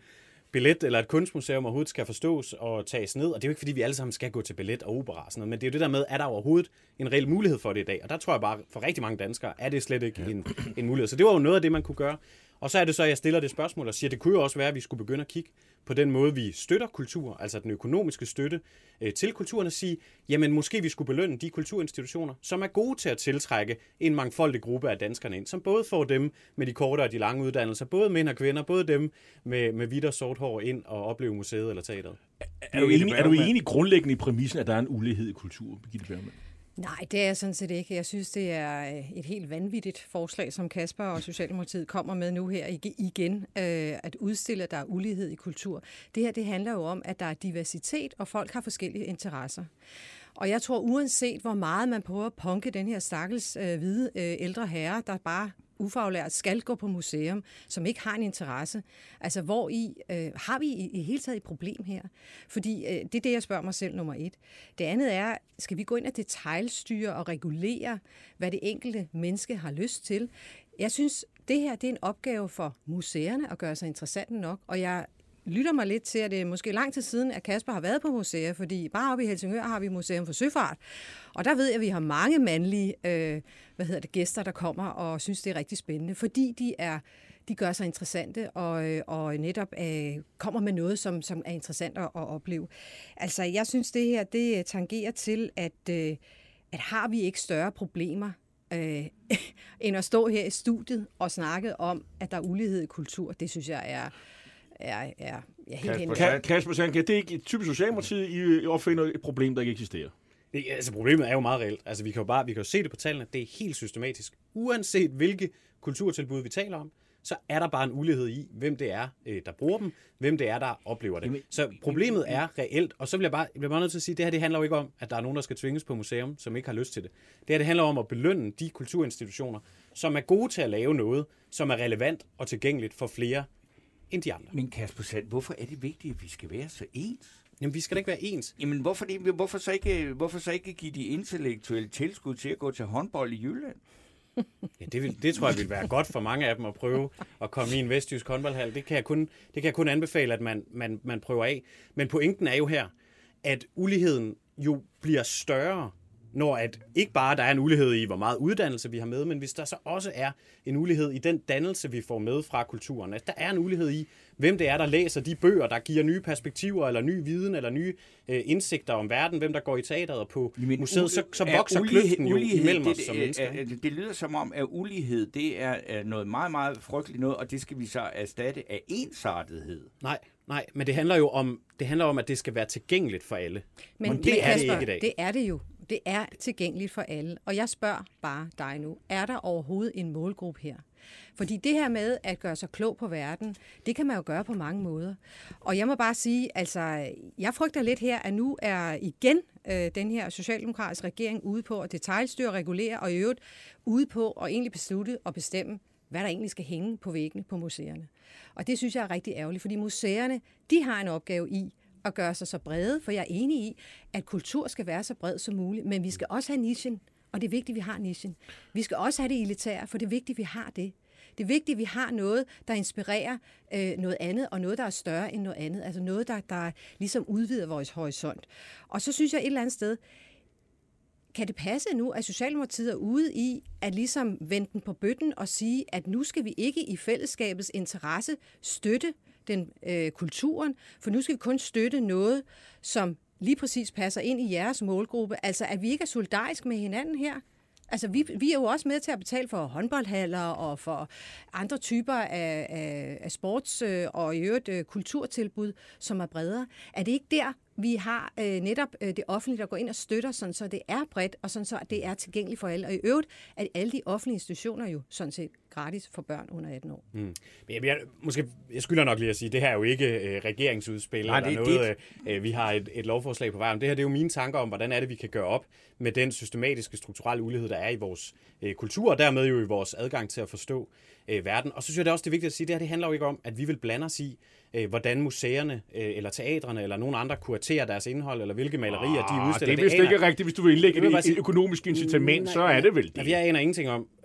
ballet eller et kunstmuseum overhovedet skal forstås og tages ned. Og det er jo ikke, fordi vi alle sammen skal gå til ballet og opera og sådan noget, men det er jo det der med, er der overhovedet en reel mulighed for det i dag? Og der tror jeg bare, for rigtig mange danskere, er det slet ikke ja. en, en mulighed. Så det var jo noget af det, man kunne gøre. Og så er det så, at jeg stiller det spørgsmål og siger, at det kunne jo også være, at vi skulle begynde at kigge på den måde, vi støtter kultur, altså den økonomiske støtte øh, til kulturen, og sige, jamen måske vi skulle belønne de kulturinstitutioner, som er gode til at tiltrække en mangfoldig gruppe af danskerne ind, som både får dem med de korte og de lange uddannelser, både mænd og kvinder, både dem med, med hvidt og sort hår ind og opleve museet eller teateret. Er, er, du enig, er du enig grundlæggende i præmissen, at der er en ulighed i kultur, Birgitte Bergman? Nej, det er jeg sådan set ikke. Jeg synes, det er et helt vanvittigt forslag, som Kasper og Socialdemokratiet kommer med nu her igen, at udstille, at der er ulighed i kultur. Det her, det handler jo om, at der er diversitet, og folk har forskellige interesser. Og jeg tror, uanset hvor meget man prøver at punke den her stakkels øh, hvide øh, ældre herre, der bare ufaglært skal gå på museum, som ikke har en interesse. Altså, hvor i øh, har vi i, i hele taget et problem her? Fordi øh, det er det, jeg spørger mig selv nummer et. Det andet er, skal vi gå ind og detailstyre og regulere, hvad det enkelte menneske har lyst til? Jeg synes, det her det er en opgave for museerne at gøre sig interessante nok, og jeg lytter mig lidt til, at det er måske lang tid siden, at Kasper har været på museer, fordi bare oppe i Helsingør har vi Museum for Søfart, og der ved jeg, at vi har mange mandlige øh, hvad hedder det, gæster, der kommer og synes, det er rigtig spændende, fordi de er de gør sig interessante og, og netop øh, kommer med noget, som, som er interessant at, at opleve. Altså, jeg synes, det her det tangerer til, at, øh, at har vi ikke større problemer, Øh, end at stå her i studiet og snakke om, at der er ulighed i kultur. Det synes jeg er, er, er, er helt hen. Kasper Sandkjær, det er ikke typisk Socialdemokratiet, I opfinder et problem, der ikke eksisterer. Det, altså, problemet er jo meget reelt. Altså, vi kan jo bare vi kan jo se det på tallene. Det er helt systematisk. Uanset hvilke kulturtilbud vi taler om, så er der bare en ulighed i, hvem det er, der bruger dem, hvem det er, der oplever det. Så problemet er reelt, og så bliver jeg bare, jeg bliver bare nødt til at sige, at det her det handler jo ikke om, at der er nogen, der skal tvinges på museum, som ikke har lyst til det. Det her det handler om at belønne de kulturinstitutioner, som er gode til at lave noget, som er relevant og tilgængeligt for flere end de andre. Men Kasper Sand, hvorfor er det vigtigt, at vi skal være så ens? Jamen, vi skal da ikke være ens. Jamen, hvorfor, det, hvorfor, så ikke, hvorfor så ikke give de intellektuelle tilskud til at gå til håndbold i Jylland? Ja, det, vil, det tror jeg vil være godt for mange af dem at prøve at komme i en vestjysk håndboldhal. Det kan jeg kun, det kan jeg kun anbefale, at man, man, man prøver af. Men pointen er jo her, at uligheden jo bliver større, når at ikke bare der er en ulighed i, hvor meget uddannelse vi har med, men hvis der så også er en ulighed i den dannelse, vi får med fra kulturen. At der er en ulighed i, hvem det er, der læser de bøger, der giver nye perspektiver, eller ny viden, eller nye øh, indsigter om verden, hvem der går i teateret og på Men museet, så, så vokser ulighed, kløften jo ulighed, imellem det, os som mennesker. Det, det, det lyder som om, at ulighed, det er noget meget, meget frygteligt noget, og det skal vi så erstatte af ensartethed. Nej, nej, men det handler jo om, det handler om, at det skal være tilgængeligt for alle. Men, og det det men er Kasper, det ikke i dag. Det er det jo. Det er tilgængeligt for alle. Og jeg spørger bare dig nu, er der overhovedet en målgruppe her? Fordi det her med at gøre sig klog på verden, det kan man jo gøre på mange måder. Og jeg må bare sige, altså, jeg frygter lidt her, at nu er igen øh, den her socialdemokratiske regering ude på at detailstyre, regulere og i øvrigt ude på at egentlig beslutte og bestemme, hvad der egentlig skal hænge på væggene på museerne. Og det synes jeg er rigtig ærgerligt, fordi museerne, de har en opgave i at gøre sig så brede, for jeg er enig i, at kultur skal være så bred som muligt, men vi skal også have nichen, og det er vigtigt, at vi har nichen. Vi skal også have det elitære, for det er vigtigt, at vi har det. Det er vigtigt, at vi har noget, der inspirerer øh, noget andet, og noget, der er større end noget andet. Altså noget, der, der ligesom udvider vores horisont. Og så synes jeg et eller andet sted, kan det passe nu, at Socialdemokratiet er ude i at ligesom vende den på bøtten og sige, at nu skal vi ikke i fællesskabets interesse støtte den øh, kulturen, for nu skal vi kun støtte noget, som lige præcis passer ind i jeres målgruppe. Altså, at vi ikke er solidariske med hinanden her. Altså, vi, vi er jo også med til at betale for håndboldhaller og for andre typer af, af, af sports- og i øvrigt uh, kulturtilbud, som er bredere. Er det ikke der, vi har uh, netop uh, det offentlige, der går ind og støtter, sådan så det er bredt, og sådan så det er tilgængeligt for alle. Og i øvrigt, at alle de offentlige institutioner jo sådan set gratis for børn under atten år. Mm. Jeg, jeg, måske, jeg skylder nok lige at sige, at det her er jo ikke uh, regeringsudspil Nej, eller det, noget. Det. Uh, vi har et, et lovforslag på vej om det her. Det er jo mine tanker om, hvordan er det, vi kan gøre op med den systematiske strukturelle ulighed, der er i vores uh, kultur, og dermed jo i vores adgang til at forstå uh, verden. Og så synes jeg det er også det vigtigt at sige, at det her det handler jo ikke om, at vi vil blande os i, uh, hvordan museerne uh, eller teatrene eller nogen andre kuraterer deres indhold, eller hvilke malerier oh, de udstiller. Det er vist ikke rigtigt, hvis du vil indlægge et økonomisk incitament, mm, så er det vel det. Jeg aner ingenting om,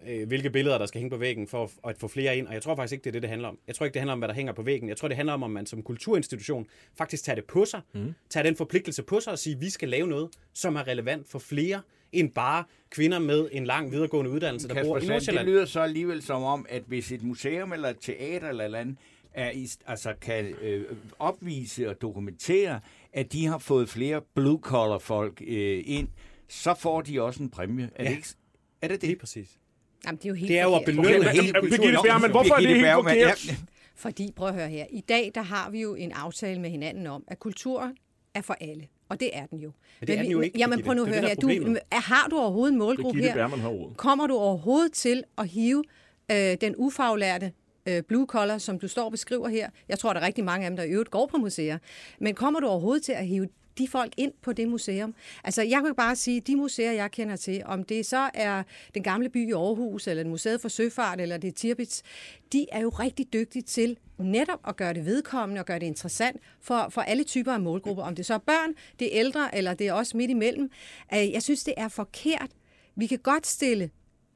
øh, hvilke billeder, der skal hænge på væggen for at, at få flere ind, og jeg tror faktisk ikke, det er det, det handler om. Jeg tror ikke, det handler om, hvad der hænger på væggen. Jeg tror, det handler om, om man som kulturinstitution faktisk tager det på sig, mm. tager den forpligtelse på sig og siger, at vi skal lave noget, som er relevant for flere end bare kvinder med en lang videregående uddannelse, der Kasper bor i Nordsjælland. Det lyder så alligevel som om, at hvis et museum eller et teater eller et andet er i, altså kan øh, opvise og dokumentere, at de har fået flere blue-collar folk øh, ind, så får de også en præmie. Er, ja. det, ikke, er det det? Lige præcis. Jamen, det er jo helt det er jo at belønne okay, hele kulturen. Birgitte Bergman, hvorfor er det helt forkert? Fordi, prøv at høre her, i dag der har vi jo en aftale med hinanden om, at kultur er for alle. Og det er den jo. Men det er den jo ikke. Jamen prøv nu at høre her. Du, har du overhovedet en målgruppe her? Kommer du overhovedet til at hive øh, den ufaglærte øh, blue collar, som du står og beskriver her? Jeg tror, der er rigtig mange af dem, der i øvrigt går på museer. Men kommer du overhovedet til at hive de folk ind på det museum? Altså, jeg kan bare sige, de museer, jeg kender til, om det så er den gamle by i Aarhus, eller Museet for Søfart, eller det er Tirpitz, de er jo rigtig dygtige til netop at gøre det vedkommende og gøre det interessant for, for alle typer af målgrupper. Om det så er børn, det er ældre, eller det er også midt imellem. Jeg synes, det er forkert. Vi kan godt stille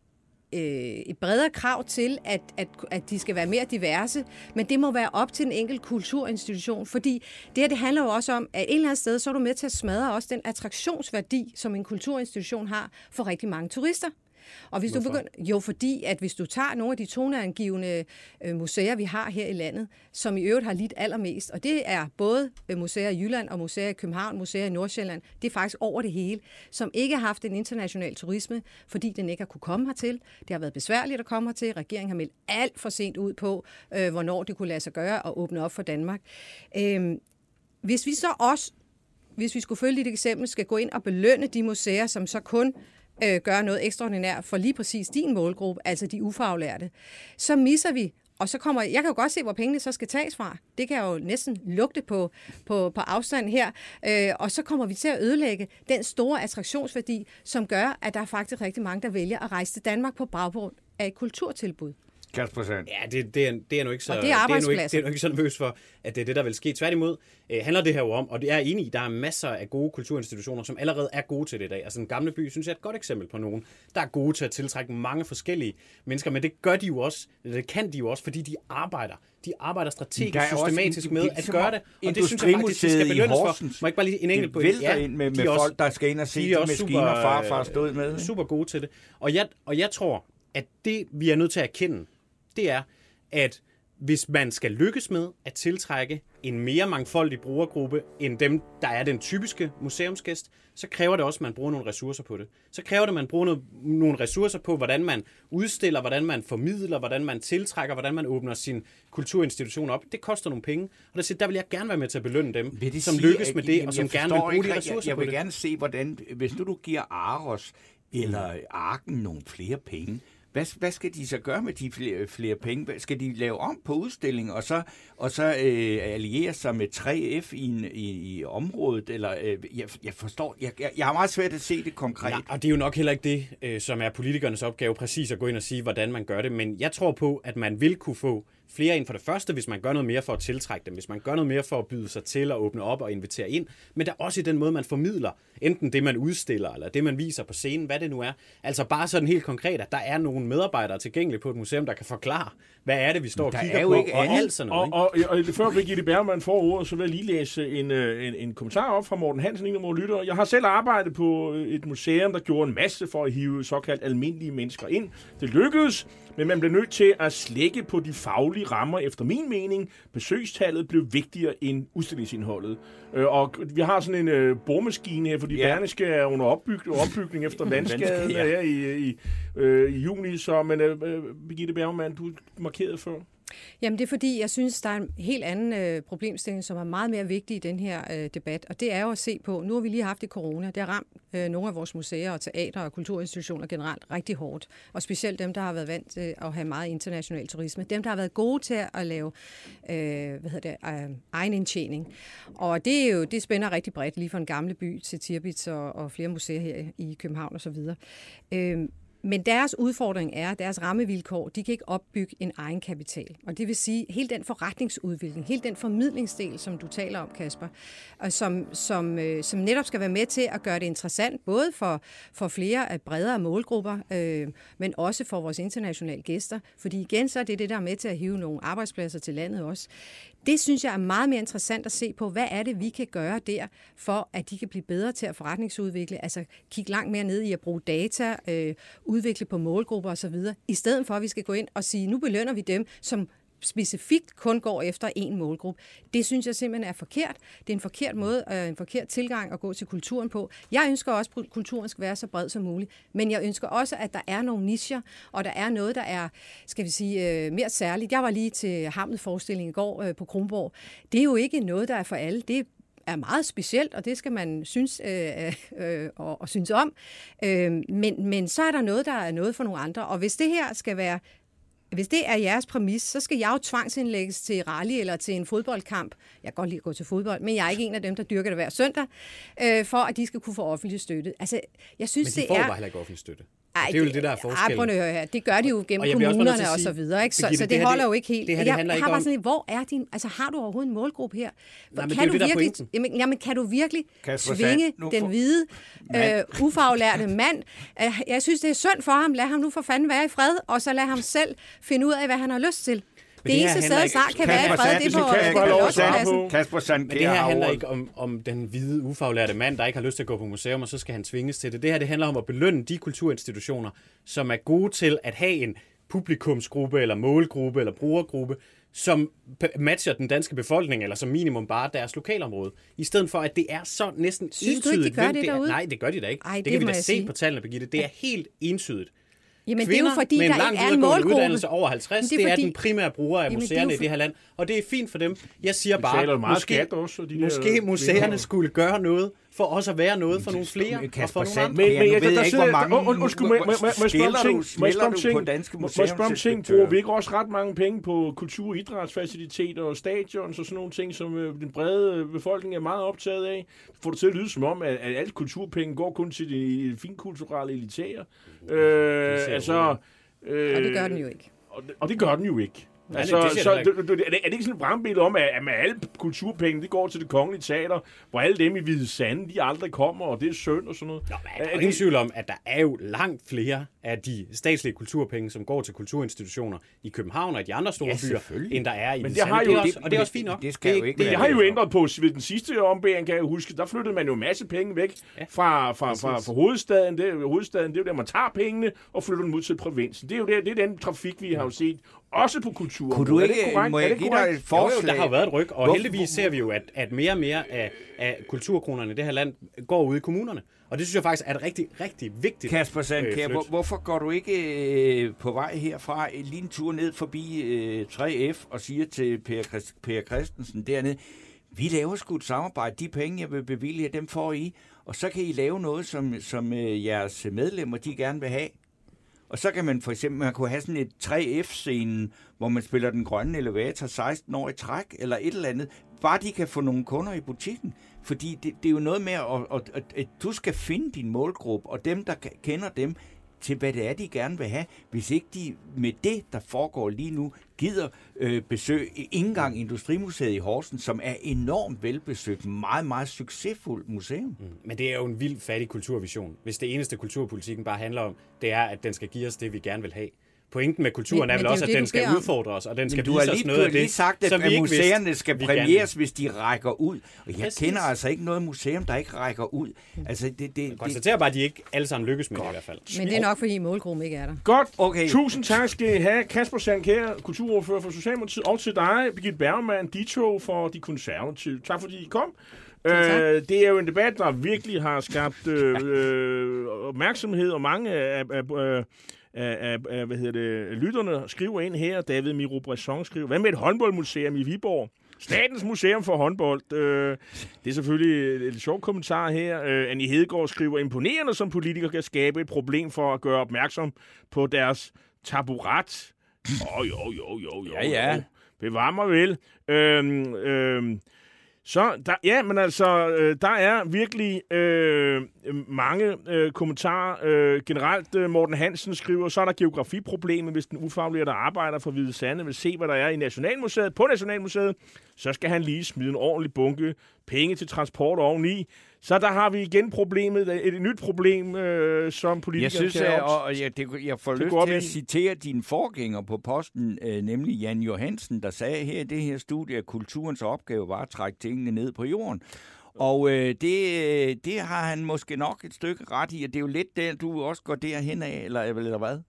øh, et bredere krav til, at, at, at de skal være mere diverse, men det må være op til en enkelt kulturinstitution, fordi det her, det handler jo også om, at et eller andet sted, så er du med til at smadre også den attraktionsværdi, som en kulturinstitution har for rigtig mange turister. Og hvis Hvorfor? du begynder, jo, fordi at hvis du tager nogle af de toneangivende øh, museer, vi har her i landet, som i øvrigt har lidt allermest, og det er både øh, museer i Jylland og museer i København, museer i Nordsjælland, det er faktisk over det hele, som ikke har haft en international turisme, fordi den ikke har kunne komme hertil. Det har været besværligt at komme hertil. Regeringen har meldt alt for sent ud på, øh, hvornår det kunne lade sig gøre og åbne op for Danmark. Øh, hvis vi så også, hvis vi skulle følge dit eksempel, skal gå ind og belønne de museer, som så kun Øh, gøre noget ekstraordinært for lige præcis din målgruppe, altså de ufaglærte, så misser vi, og så kommer, jeg kan jo godt se, hvor pengene så skal tages fra. Det kan jeg jo næsten lugte på, på, på afstand her, øh, og så kommer vi til at ødelægge den store attraktionsværdi, som gør, at der er faktisk rigtig mange, der vælger at rejse til Danmark på baggrund af et kulturtilbud. Kasper Sand. Ja, det, det, er, det er nu ikke så, det er det er nu ikke, det er nu ikke så nervøs for, at det er det, der vil ske. Tværtimod øh, handler det her jo om, og det er enig i, der er masser af gode kulturinstitutioner, som allerede er gode til det i dag. Altså den gamle by, synes jeg er et godt eksempel på nogen, der er gode til at tiltrække mange forskellige mennesker, men det gør de jo også, det kan de jo også, fordi de arbejder. De arbejder strategisk, systematisk en, med at gøre det, og det synes jeg faktisk, de skal belønnes for. Må jeg ikke bare lige en enkelt på det? Ja, ind med, med også, folk, der skal ind og se de maskiner, farfar stod med. Super gode til det. Og jeg, og jeg tror, at det, vi er nødt til at erkende, det er, at hvis man skal lykkes med at tiltrække en mere mangfoldig brugergruppe end dem, der er den typiske museumsgæst, så kræver det også, at man bruger nogle ressourcer på det. Så kræver det, at man bruger noget, nogle ressourcer på, hvordan man udstiller, hvordan man formidler, hvordan man tiltrækker, hvordan man åbner sin kulturinstitution op. Det koster nogle penge, og der, der vil jeg gerne være med til at belønne dem, som sige, lykkes med det, jamen, og som gerne vil bruge de ressourcer jeg, jeg på det. Jeg vil gerne se, hvordan, hvis nu du giver Aros eller Arken nogle flere penge, Hvad, hvad skal de så gøre med de flere, flere penge? Skal de lave om på udstillingen, og så, og så øh, alliere sig med tre F i, en, i, i området? Eller, øh, jeg, jeg forstår, jeg, jeg har meget svært at se det konkret. Ja, og det er jo nok heller ikke det, øh, som er politikernes opgave, præcis at gå ind og sige, hvordan man gør det. Men jeg tror på, at man vil kunne få flere ind for det første, hvis man gør noget mere for at tiltrække dem, hvis man gør noget mere for at byde sig til at åbne op og invitere ind, men der er også i den måde, man formidler, enten det, man udstiller, eller det, man viser på scenen, hvad det nu er. Altså bare sådan helt konkret, at der er nogle medarbejdere tilgængelige på et museum, der kan forklare, hvad er det, vi står og kigger på, og alt sådan noget. Og, og, og, og før Birgitte Bergman får ordet, så vil jeg lige læse en, en, en kommentar op fra Morten Hansen, en af vores lyttere. Jeg har selv arbejdet på et museum, der gjorde en masse for at hive såkaldt almindelige mennesker ind. Det lykkedes, men man blev nødt til at slække på de faglige rammer, efter min mening. Besøgstallet blev vigtigere end udstillingsindholdet. Og vi har sådan en uh, boremaskine her, fordi ja. Berlingske er under opbyg- opbygning efter vandskaden ja. her i, i, uh, i juni. Så, men uh, Birgitte Bergman, du markerede før. Jamen det er fordi, jeg synes, der er en helt anden øh, problemstilling, som er meget mere vigtig i den her øh, debat, og det er jo at se på, nu har vi lige haft det corona, det har ramt øh, nogle af vores museer og teater og kulturinstitutioner generelt rigtig hårdt, og specielt dem, der har været vant til at have meget international turisme, dem, der har været gode til at lave øh, hvad hedder det, øh, egen indtjening, og det er jo, det spænder rigtig bredt, lige fra en gamle by til Tirpitz og, og flere museer her i København og så videre. Øh, Men deres udfordring er, deres rammevilkår, de kan ikke opbygge en egen kapital. Og det vil sige, hele den forretningsudvikling, hele den formidlingsdel, som du taler om, Kasper, og som, som, øh, som netop skal være med til at gøre det interessant, både for, for flere af bredere målgrupper, øh, men også for vores internationale gæster. Fordi igen, så er det det, der er med til at hive nogle arbejdspladser til landet også. Det synes jeg er meget mere interessant at se på, hvad er det, vi kan gøre der, for at de kan blive bedre til at forretningsudvikle, altså kigge langt mere ned i at bruge data, øh, udvikle på målgrupper osv., i stedet for, at vi skal gå ind og sige, nu belønner vi dem, som specifikt kun går efter en målgruppe. Det synes jeg simpelthen er forkert. Det er en forkert måde, øh, en forkert tilgang at gå til kulturen på. Jeg ønsker også, at kulturen skal være så bred som muligt, men jeg ønsker også, at der er nogle nicher, og der er noget, der er, skal vi sige, øh, mere særligt. Jeg var lige til Hamlet-forestilling i går øh, på Kronborg. Det er jo ikke noget, der er for alle. Det er meget specielt, og det skal man synes øh, øh, og, og synes om. Øh, men, men så er der noget, der er noget for nogle andre. Og hvis det her skal være Hvis det er jeres præmis, så skal jeg jo tvangsindlægges til rally eller til en fodboldkamp. Jeg kan godt lide at gå til fodbold, men jeg er ikke en af dem, der dyrker det hver søndag, øh, for at de skal kunne få offentlig støtte. Altså, jeg synes, men de det får er... bare heller ikke offentlig støtte. Ej, det er jo det, der er forskellen. Ej, her. Det gør de jo gennem kommunerne og, og så videre. Ikke? Så, så det, det holder jo ikke helt. Det her, det jeg, jeg har bare om... sådan lidt, hvor er din... Altså, har du overhovedet en målgruppe her? Nej, men kan det er jo du det, der virkelig, pointen. jamen, jamen, kan du virkelig Kasper tvinge Sand, den for... hvide, øh, ufaglærte mand? Jeg synes, det er synd for ham. Lad ham nu for fanden være i fred, og så lad ham selv finde ud af, hvad han har lyst til. Det, det eneste sted, snart kan være i fred, det er på Kasper Sand. Men det her handler ikke om, om den hvide, ufaglærte mand, der ikke har lyst til at gå på museum, og så skal han tvinges til det. Det her det handler om at belønne de kulturinstitutioner, som er gode til at have en publikumsgruppe, eller målgruppe, eller brugergruppe, som matcher den danske befolkning, eller som minimum bare deres lokalområde. I stedet for, at det er så næsten Synes entydigt. du ikke, de gør det, det derude? Nej, det gør de da ikke. Ej, det, det kan vi da se sige. på tallene, Birgitte. Det er helt entydigt. Jamen, Kvinder det er jo fordi, med en der lang ikke er en målgruppe. uddannelse over halvtreds, det er, det er fordi... den primære bruger af Jamen, museerne jo for... i det her land. Og det er fint for dem. Jeg siger bare, meget måske, også, de måske der... museerne skulle gøre noget for også at være noget for nogle flere. Og for nogle andre. Men, men jeg ved der ikke, hvor mange... Undskyld, må jeg spørge om ting? Må jeg spørge om ting? Bruger vi ikke også ret mange penge på kultur- og idrætsfaciliteter og stadions og sådan nogle ting, som den brede befolkning er meget optaget af? Får det til at lyde som om, at alle kulturpenge går kun til de finkulturelle elitære? Øh, altså... Øh, og det gør den jo ikke. Og det, og det gør den jo ikke. Nej, altså, det, det så, det, det, er det ikke sådan et vrangbilde om, at, at med alle kulturpenge, det går til det kongelige teater, hvor alle dem i Hvide Sande, de aldrig kommer, og det er synd og sådan noget? Nå, men er der er ingen tvivl om, at der er jo langt flere af de statslige kulturpenge, som går til kulturinstitutioner i København og i de andre store ja, byer, end der er i men Hvide Sande. Det, det, jo, også, og det er også fint nok. Det, skal det, jo ikke det, det har jo ændret på ved den sidste ombæring, kan jeg huske. Der flyttede man jo en masse penge væk ja. fra, fra, fra, fra hovedstaden. Det, hovedstaden. det er jo der, man tager pengene og flytter dem ud til provinsen. Det er jo der, det er den trafik, vi har jo set. Også på kulturen. Kunne du ikke, må jeg give dig et forslag? Jo, jo, der har jo været et ryg, og Hvorfor? heldigvis ser vi jo, at, at mere og mere af, af kulturkronerne i det her land går ud i kommunerne. Og det synes jeg faktisk er et rigtig, rigtig vigtigt Kasper Sandkjær, øh, hvor, hvorfor går du ikke øh, på vej herfra lige en tur ned forbi øh, tre F og siger til Per, Christ, Per Christensen dernede, vi laver sgu et samarbejde, de penge, jeg vil bevilge, dem får I, og så kan I lave noget, som, som øh, jeres medlemmer, de gerne vil have. Og så kan man for eksempel, man kunne have sådan et tre F-scenen, hvor man spiller den grønne elevator seksten år i træk, eller et eller andet. Bare de kan få nogle kunder i butikken. Fordi det, det er jo noget med, at, at, at, at du skal finde din målgruppe, og dem, der kender dem, til hvad det er, de gerne vil have. Hvis ikke de med det, der foregår lige nu, gider øh, besøge ikke engang Industrimuseet i Horsens, som er enormt velbesøgt, meget, meget succesfuldt museum. Mm. Men det er jo en vild fattig kulturvision. Hvis det eneste kulturpolitikken bare handler om, det er, at den skal give os det, vi gerne vil have. Pointen med kulturen men, er vel også, at den skal udfordre os, og den skal vise os noget af det. Du har lige sagt, at, at museerne skal præmieres, hvis de rækker ud. Og jeg Præcis. kender altså ikke noget museum, der ikke rækker ud. Altså, det, det, jeg konstaterer bare, at de ikke alle sammen lykkes med det i hvert fald. Men det er nok, fordi målgruppen ikke er der. Godt. Okay. Tusind tak skal I have, Kasper Sandkjær, kulturordfører for Socialdemokratiet, og til dig, Birgitte Bergman, Dito for De Konservative. Tak fordi I kom. Øh, det er jo en debat, der virkelig har skabt øh, øh, opmærksomhed, og mange af... af øh, Af, af, hvad hedder det, lytterne skriver ind her. David Miro Bresson skriver, hvad med et håndboldmuseum i Viborg? Statens Museum for Håndbold. Øh, det er selvfølgelig et sjovt kommentar her. Øh, Annie Hedegaard skriver, imponerende som politikere kan skabe et problem for at gøre opmærksom på deres taburet. Åh, oh, jo, jo, jo, jo. Ja, ja. Bevar mig vel. Øh, øh, Så der, ja, men altså, øh, der er virkelig øh, mange øh, kommentarer. Øh, generelt, øh, Morten Hansen skriver, så er der geografiproblemet, hvis den ufaglærte arbejder for Hvide Sande vil se, hvad der er i Nationalmuseet. På Nationalmuseet, så skal han lige smide en ordentlig bunke penge til transport oveni. Så der har vi igen problemet, et, et nyt problem, øh, som politikere jeg synes, kan jeg, og jeg, det, jeg får lyst til at i. citere din forgænger på posten, øh, nemlig Jan Johansen, der sagde her i det her studie, at kulturens opgave var at trække tingene ned på jorden. Og øh, det, det har han måske nok et stykke ret i, og det er jo lidt der, du også går derhen af, eller, eller hvad?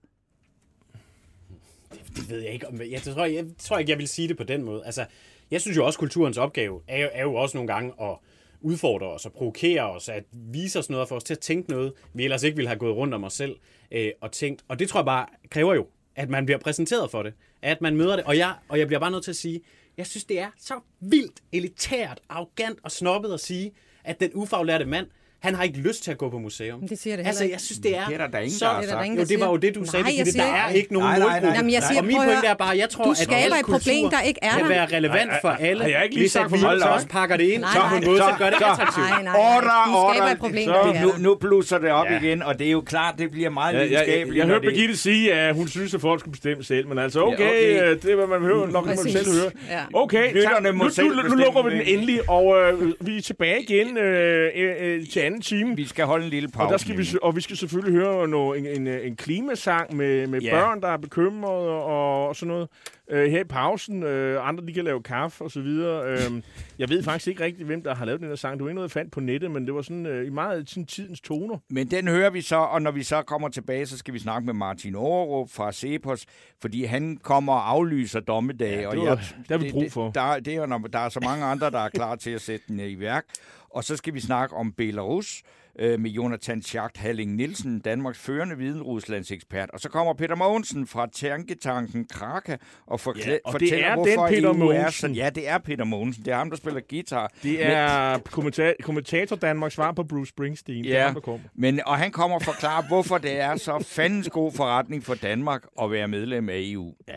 Det, det ved jeg ikke. Jeg tror, jeg, jeg tror ikke, jeg vil sige det på den måde. Altså, jeg synes jo også, at kulturens opgave er jo, er jo også nogle gange at udfordre os og provokere os, at vise os noget og få os til at tænke noget, vi ellers ikke ville have gået rundt om os selv øh, og tænkt. Og det tror jeg bare kræver jo, at man bliver præsenteret for det, at man møder det. Og jeg, og jeg bliver bare nødt til at sige, jeg synes, det er så vildt, elitært, arrogant og snobbet at sige, at den ufaglærte mand, han har ikke lyst til at gå på museum. Det siger det altså, jeg synes, det er... Det er der, der ingen, så, der har sagt. Jo, det var jo det, du sagde. Nej, Det, det, siger, der er ikke nogen nej, nej, målgruppe. Jamen, jeg siger, og min pointe er bare, jeg tror, du at skaber al et problem, der ikke er kan der. være relevant for alle. Har jeg ikke lige hvis sagt at vi for meget så om? også pakker det ind, Nej, så på en nej. måde, Så- så gør det så- attraktivt. Nej, nej, nej. Order, Du skaber order. et problem, Så- der ikke er Nu, der. nu blusser det op Ja. igen, og det er jo klart, det bliver meget Jeg, jeg, jeg, videnskabeligt. jeg når hørte det- Birgitte sige, at hun synes, at folk skal bestemme selv, men altså okay, Ja, okay. øh, det er, hvad man hører, nok kan man Præcis. selv høre. Ja. Okay, Lytterne tak. må nu, selv nu, nu bestemme lukker vi den det. endelig, og øh, vi er tilbage igen øh, øh, til anden time. Vi skal holde en lille pause. Og, der skal vi, og vi skal selvfølgelig høre noget, en, en, en klimasang med, med Ja. børn, der er bekymrede og, og sådan noget. Øh, her i pausen, øh, andre de kan lave kaffe og så videre. Øh, jeg ved faktisk ikke rigtigt, hvem der har lavet den her sang. Det var ikke noget, jeg fandt på nettet, men det var sådan øh, i meget sådan, tidens toner. Men den hører vi så, og når vi så kommer tilbage, så skal vi snakke med Martin Aarup fra Cepos, fordi han kommer og aflyser dommedag. Ja, det og var- jeg, det har vi brug for. Det, der, det er, når der er så mange andre, der er klar til at sætte den i værk. Og så skal vi snakke om Belarus øh, med Jonathan Schacht Halling Nielsen, Danmarks førende Hvideruslandsekspert. Og så kommer Peter Mogensen fra Tænketanken Kraka og, forklæ- Ja, og det fortæller, er den hvorfor Peter E U er Mogensen. sådan. Ja, det er Peter Mogensen. Det er ham, der spiller guitar. Det er kommenta- kommentator Danmarks svar på Bruce Springsteen. Det er Ja, ham, der kommer. men, og han kommer og forklarer, hvorfor det er så fandens god forretning for Danmark at være medlem af E U. Ja.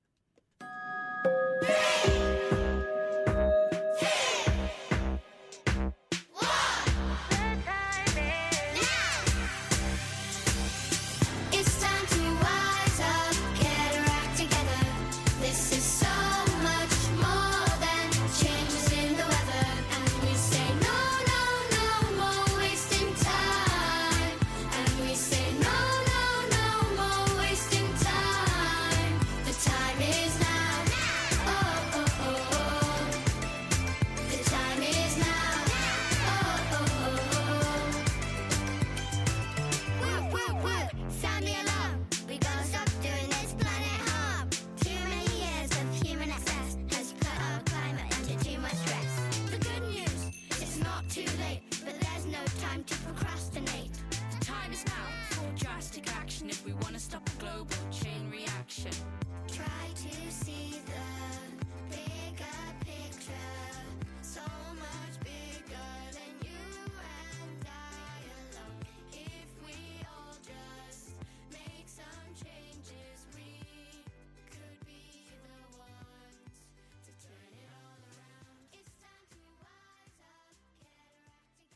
It's time to rise up, get our act together. This is so much more than changes in the weather. And we say no, no, no more wasting time. And we say no, no, no more wasting time. The time is now. Oh, oh, oh, oh. The time is now. Oh, oh, oh, oh. Whoop, whoop, whoop. Sound the alarm. We gotta stop doing this planet harm. Too many years of human excess has put our climate under too much stress. The good news, it's not too late, but there's no time to procrastinate. The time is now for drastic action if we want to stop a global chain reaction. Try to see the bigger picture. So much bigger than you and I alone. If we all just make some changes, we could be the ones to turn it all around. It's time to rise up, get our act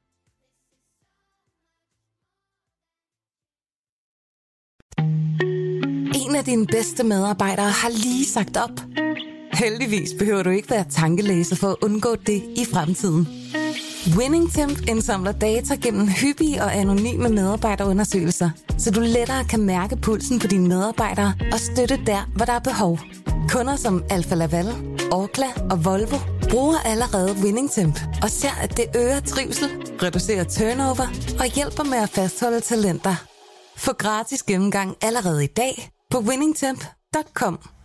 together. This is so En af dine bedste medarbejdere har lige sagt op. Heldigvis behøver du ikke være tankelæser for at undgå det i fremtiden. WinningTemp indsamler data gennem hyppige og anonyme medarbejderundersøgelser, så du lettere kan mærke pulsen på dine medarbejdere og støtte der, hvor der er behov. Kunder som Alfa Laval, Orkla og Volvo bruger allerede WinningTemp og ser, at det øger trivsel, reducerer turnover og hjælper med at fastholde talenter. Få gratis gennemgang allerede i dag på winningtemp punktum com.